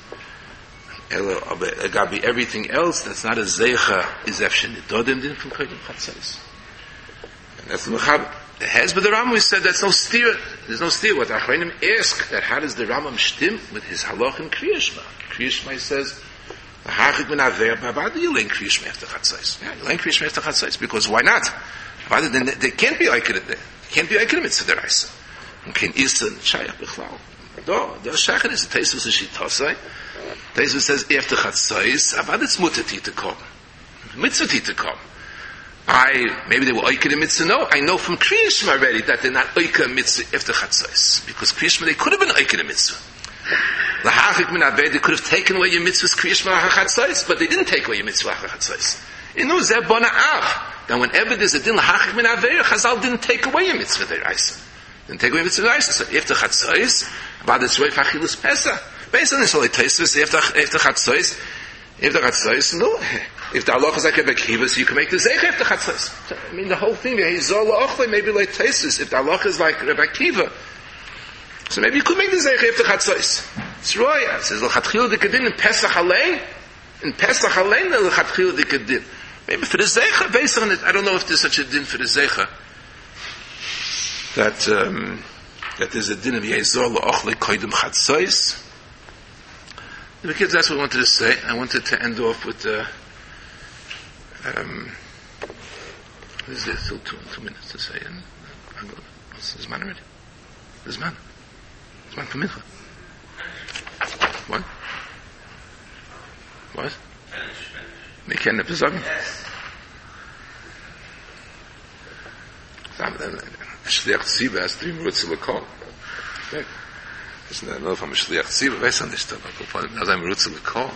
[SPEAKER 1] Agabi everything else that's not a Zeicha is Efshen Nidodim Din from Koydem Chatzos. And that's the Mechab. The Hez, but the Rambam we said that's no steer. There's no steer. What Achronim ask that how does the Rambam stim with his halach in Kriya Shema? Kriya Shema says, "Hachik min aver b'abad you learn Kriya Shema after Chatzos." Yeah, you learn Kriya Shema after Chatzos because why not? Rather than they can't be oiked there. They can't be oiked mitzvah deraisa. And can isa and shayach b'chlal. No, the shayach is the taste of the shitosai. Taisva says after Chatzos, avad it's mutter to come, mitzvah to come. I, maybe they were oiked in mitzvah. No, I know from Kriya Shema already that they're not oiked in mitzvah after Chatzos. Because Kriya Shema, they could have been oiked in mitzvah. L'hachik min aved, they could have taken away your mitzvahs Kriya Shema Chatzos, but they didn't take away your mitzvah Chatzos. Inu zeh bona av. That whenever there's a din l'hachik min aved, Chazal didn't take away your mitzvah deraisa. Didn't take away your mitzvah deraisa. So after Chatzos, about its way fachilus Pesach. Based on this holy taisvis, after after Chatzos, after Chatzos, no. If the halacha is like a bekiva, so you can make the zeich after Chatzos. I mean, the whole thing, maybe like taisvis. If the halacha is like Rebbe Akiva, so maybe you could make the zeich after Chatzos. It's Roya. It says, L'chatchil Dikadin in Pesach Alein. In Pesach Alein, L'chatchil Dikadin. Maybe for the Zeicha, based on it, I don't know if there's such a din for the Zeicha. That, um, that there's a din of Yezor L'ochle Koidim Chatzois. The kids, that's what I wanted to say. I wanted to end off with, uh, um, is there still two, two minutes to say? And I'll go. What's this man already? This man. This man for Mincha. What? What? We can't have sagen. Shliach Tziva has three words to look on. It's not enough from Shliach Tziva. Weiß er nicht, aber vor allem, also ein Rutz zu look.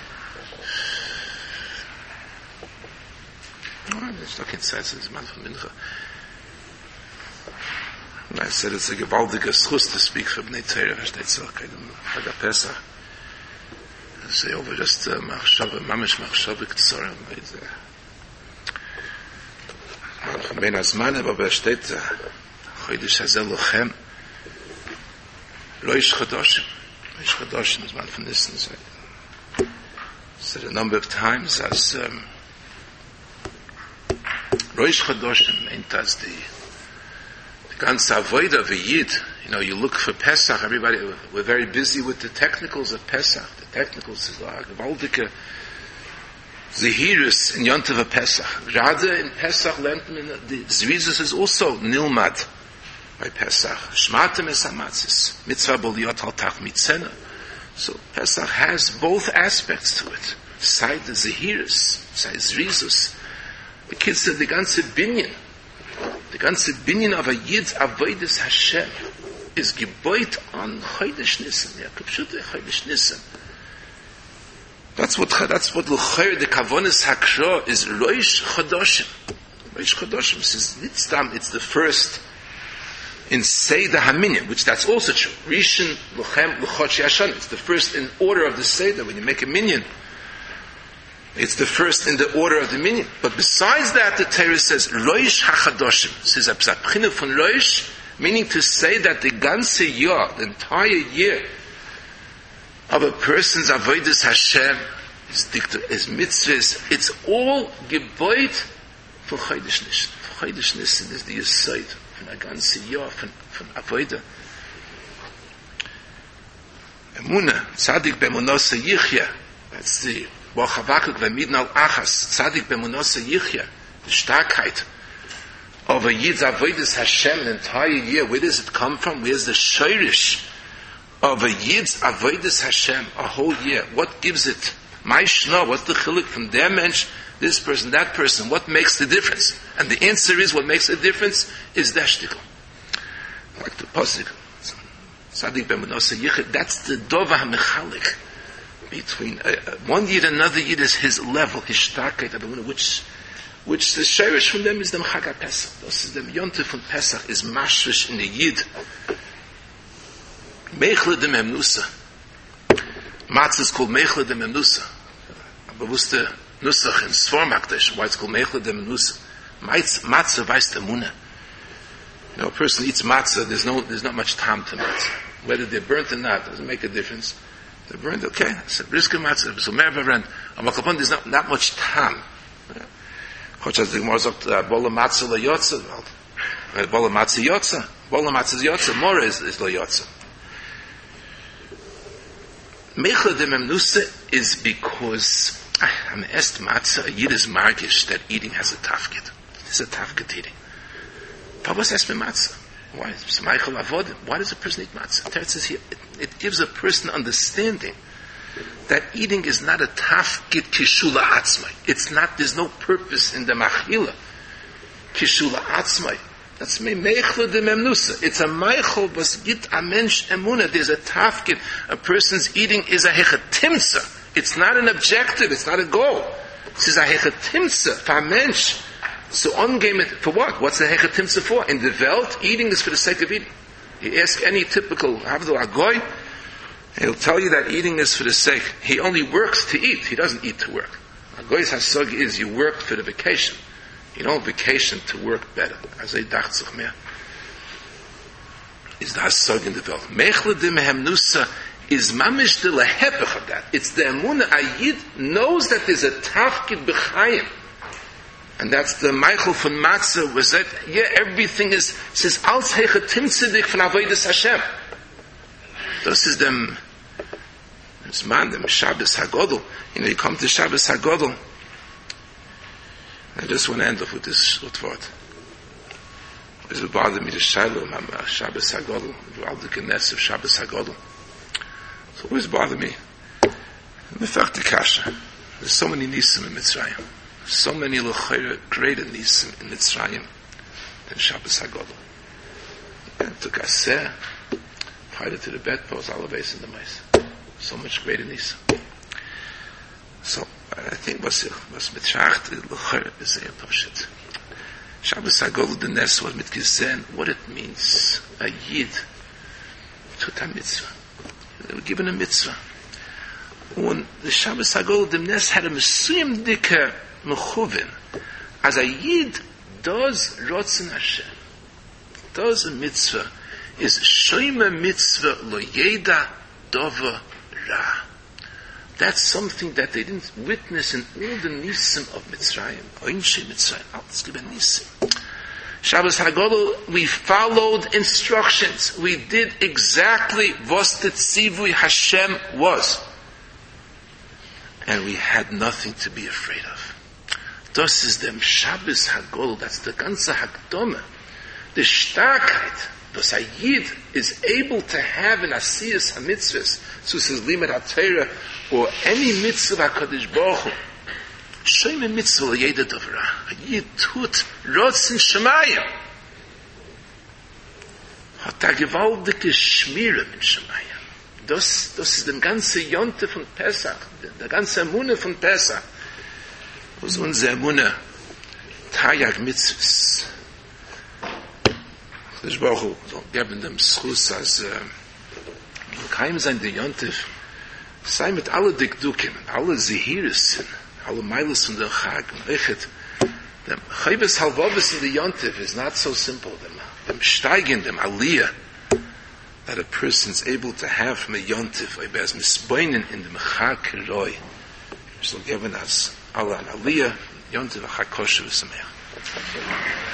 [SPEAKER 1] There's no consensus, this man from Mincha. And I said it's a gewaltige schus to speak for Bnei Torah, versteht so, keinem Chag Pesach. I say over just machshava, mamish machshava k'tzorim, it's a man from Ben Azman, aber versteht, chodesh hazel lochem, loish chodoshim, loish chodoshim, is man from Nissen, said a number of times as um, Rosh Chodoshim meant as the the ganze avodah of a Yid. You know, you look for Pesach, everybody, we're very busy with the technicals of Pesach. The technicals is like gewaltige Zehirus in Yontav of Pesach. Rather in Pesach, the Zvizus is also Nilmad by Pesach. Shmatem es hamatzis. Mitzvah boliot al tach mitzena. So Pesach has both aspects to it. Side the Zehirus, side Zvizus. The kids said the ganze binyan, the ganze binyan of a Yid's avodas Hashem is geboit on Chodesh Nisan. Yeah, Kupshute Chodesh Nisan. That's what that's what l'chayr the kavonis hakro is Rosh Chodoshim. Rosh Chodoshim says Nitzdam. It's the first in Seder Haminyan, which that's also true. Rishon Lochem L'chot She'ashan. It's the first in order of the Seder when you make a minyan. It's the first in the order of the minyan. But besides that, the Torah says, Rosh HaChadoshim. It says, Abzat from Rosh, meaning to say that the ganze year, the entire year of a person's avodas Hashem, his dicta, his mitzvahs, it's all geboit for Chodesh Nisan. For Chodesh Nisan is the yesod from a ganze year, from, from avodah. Emunah, Tzadik B'emunos Yichya. That's the Boch Havakuk v'midn al achas, tzadik b'emunos yichya, the starkheit of a Yid's avodas Hashem an entire year. Where does it come from? Where's the shirish of a Yid's avodas Hashem a whole year? What gives it? My shno, what's the chiluk from their mensch, this person, that person? What makes the difference? And the answer is, what makes the difference is the shtickle. Like the pasuk, tzadik b'emunos yichya, that's the dova ha'mechalik. Between uh, one Yid and another Yid is his level, his starkheit, which, which the sherish from them is the Chag Pesach. This is the Yontif from Pesach is mashrish in the Yid. Mechle de Memnusa. Matzah is called Mechle de Memnusa. But what's the Nusach in Sform Akdesh? Why it's called Mechle de Memnusa? Matzah weiß the Munah. You know, a person eats matzah, there's no, there's not much time to matzah. Whether they're burnt or not, doesn't make a difference. They're burned, okay. I said, brisker matzah, so merva rent. Am Akalpon, there's not, not much time. Chotch as the Gemara sagt, bola matzah la yotza. Bola matzah yotza. Bola matzah is yotza. Mora is, is la yotza. Mechla de memnusa is because, I'm est matzah, a Yid is margish that eating has a tafkid. It's a tafkid eating. Pabos es me matzah. Why? Why does a person eat matzah? It says here, it, it gives a person understanding that eating is not a tafkid kishula atzmai. It's not, there's no purpose in the machila. Kishula atzmai. That's me meichla de memnusa. It's a meichel bas git a mensch emuna. There's a tafkid. A person's eating is a hechatimsa. It's not an objective. It's not a goal. This is a hechatimsa for a mensch. So on game it for what? What's the hechatimsa for? In the Welt, eating is for the sake of eating. You ask any typical Havdul Agoy, he'll tell you that eating is for the sake. He only works to eat. He doesn't eat to work. Agoy's hasog is you work for the vacation. You don't vacation to work better. As I dacht sich mehr. Is the hasog in the Welt. Mechle de mehemnusa is mamish the lehepech of that. It's the emunah. A Yid knows that there's a tafkid b'chayim. And that's the Michael von Matzah, was that, yeah, everything is, says, als heiche timtzedik von avodas Hashem. Das is them, this man, them Shabbos HaGodel. You know, you come to Shabbos HaGodel. I just want to end off with this word. This will bother me, the Shiloh, Shabbos HaGodel, all the Knesset of Shabbos HaGodel. It's always bother me. Mefach Kasha. There's so many nisim in Mitzrayim. So many lechayra greater nisim in Mitzrayim than Shabbos HaGodel. And took Aseh, tied it to the bedpost, all the base in the mice. So much greater nisim. So, I think what's what's mitzracht lechayra is a poshit. Shabbos HaGodel, the Nes was mit Gizen, what it means, a Yid, tut a mitzvah. They were given a mitzvah. When the Shabbos HaGodel, the Nes had a mesuyim dike mechuvin, as a Yid does Rotzen Hashem, does a mitzvah, is shoyme mitzvah lo yeda dova ra. That's something that they didn't witness in all the nisim of Mitzrayim. Oinshi Mitzrayim, let's give a nisim. Shabbos HaGodel, we followed instructions. We did exactly what the tzivui Hashem was. And we had nothing to be afraid of. Das is dem Shabbos HaGodel, that's the ganze Hakdome. The Starkheit, was a Yid is able to have in Asiyas HaMitzvahs, so says Limud HaTorah, or any mitzvah HaKadosh Baruch Hu, Shoyme mitzvah l'yeda dovra. A Yid tut Rotzen Shemayim. Hat a gewaltige Schmierem in Shemayim. Das, das ist dem ganze Yonte von Pesach, der ganze Emunah von Pesach. Was unsere Emunah, Tayag Mitzvahs. HaKadosh Baruch Hu soll geben dem Schus, als keinem sein der Yonte, sei mit alle Dikdukim, alle Zehiris, alle Meiles von der Chag, Echet, dem Chaybes Halvavus in the Yontif is not so simple, dem, dem Steigen, dem Aliyah, that a person is able to have from a Yontif, or as misboinen in the Chag Kiroi, which will give us Allah an Aliyah, Yontif, Chag Kosher, V'Sameach.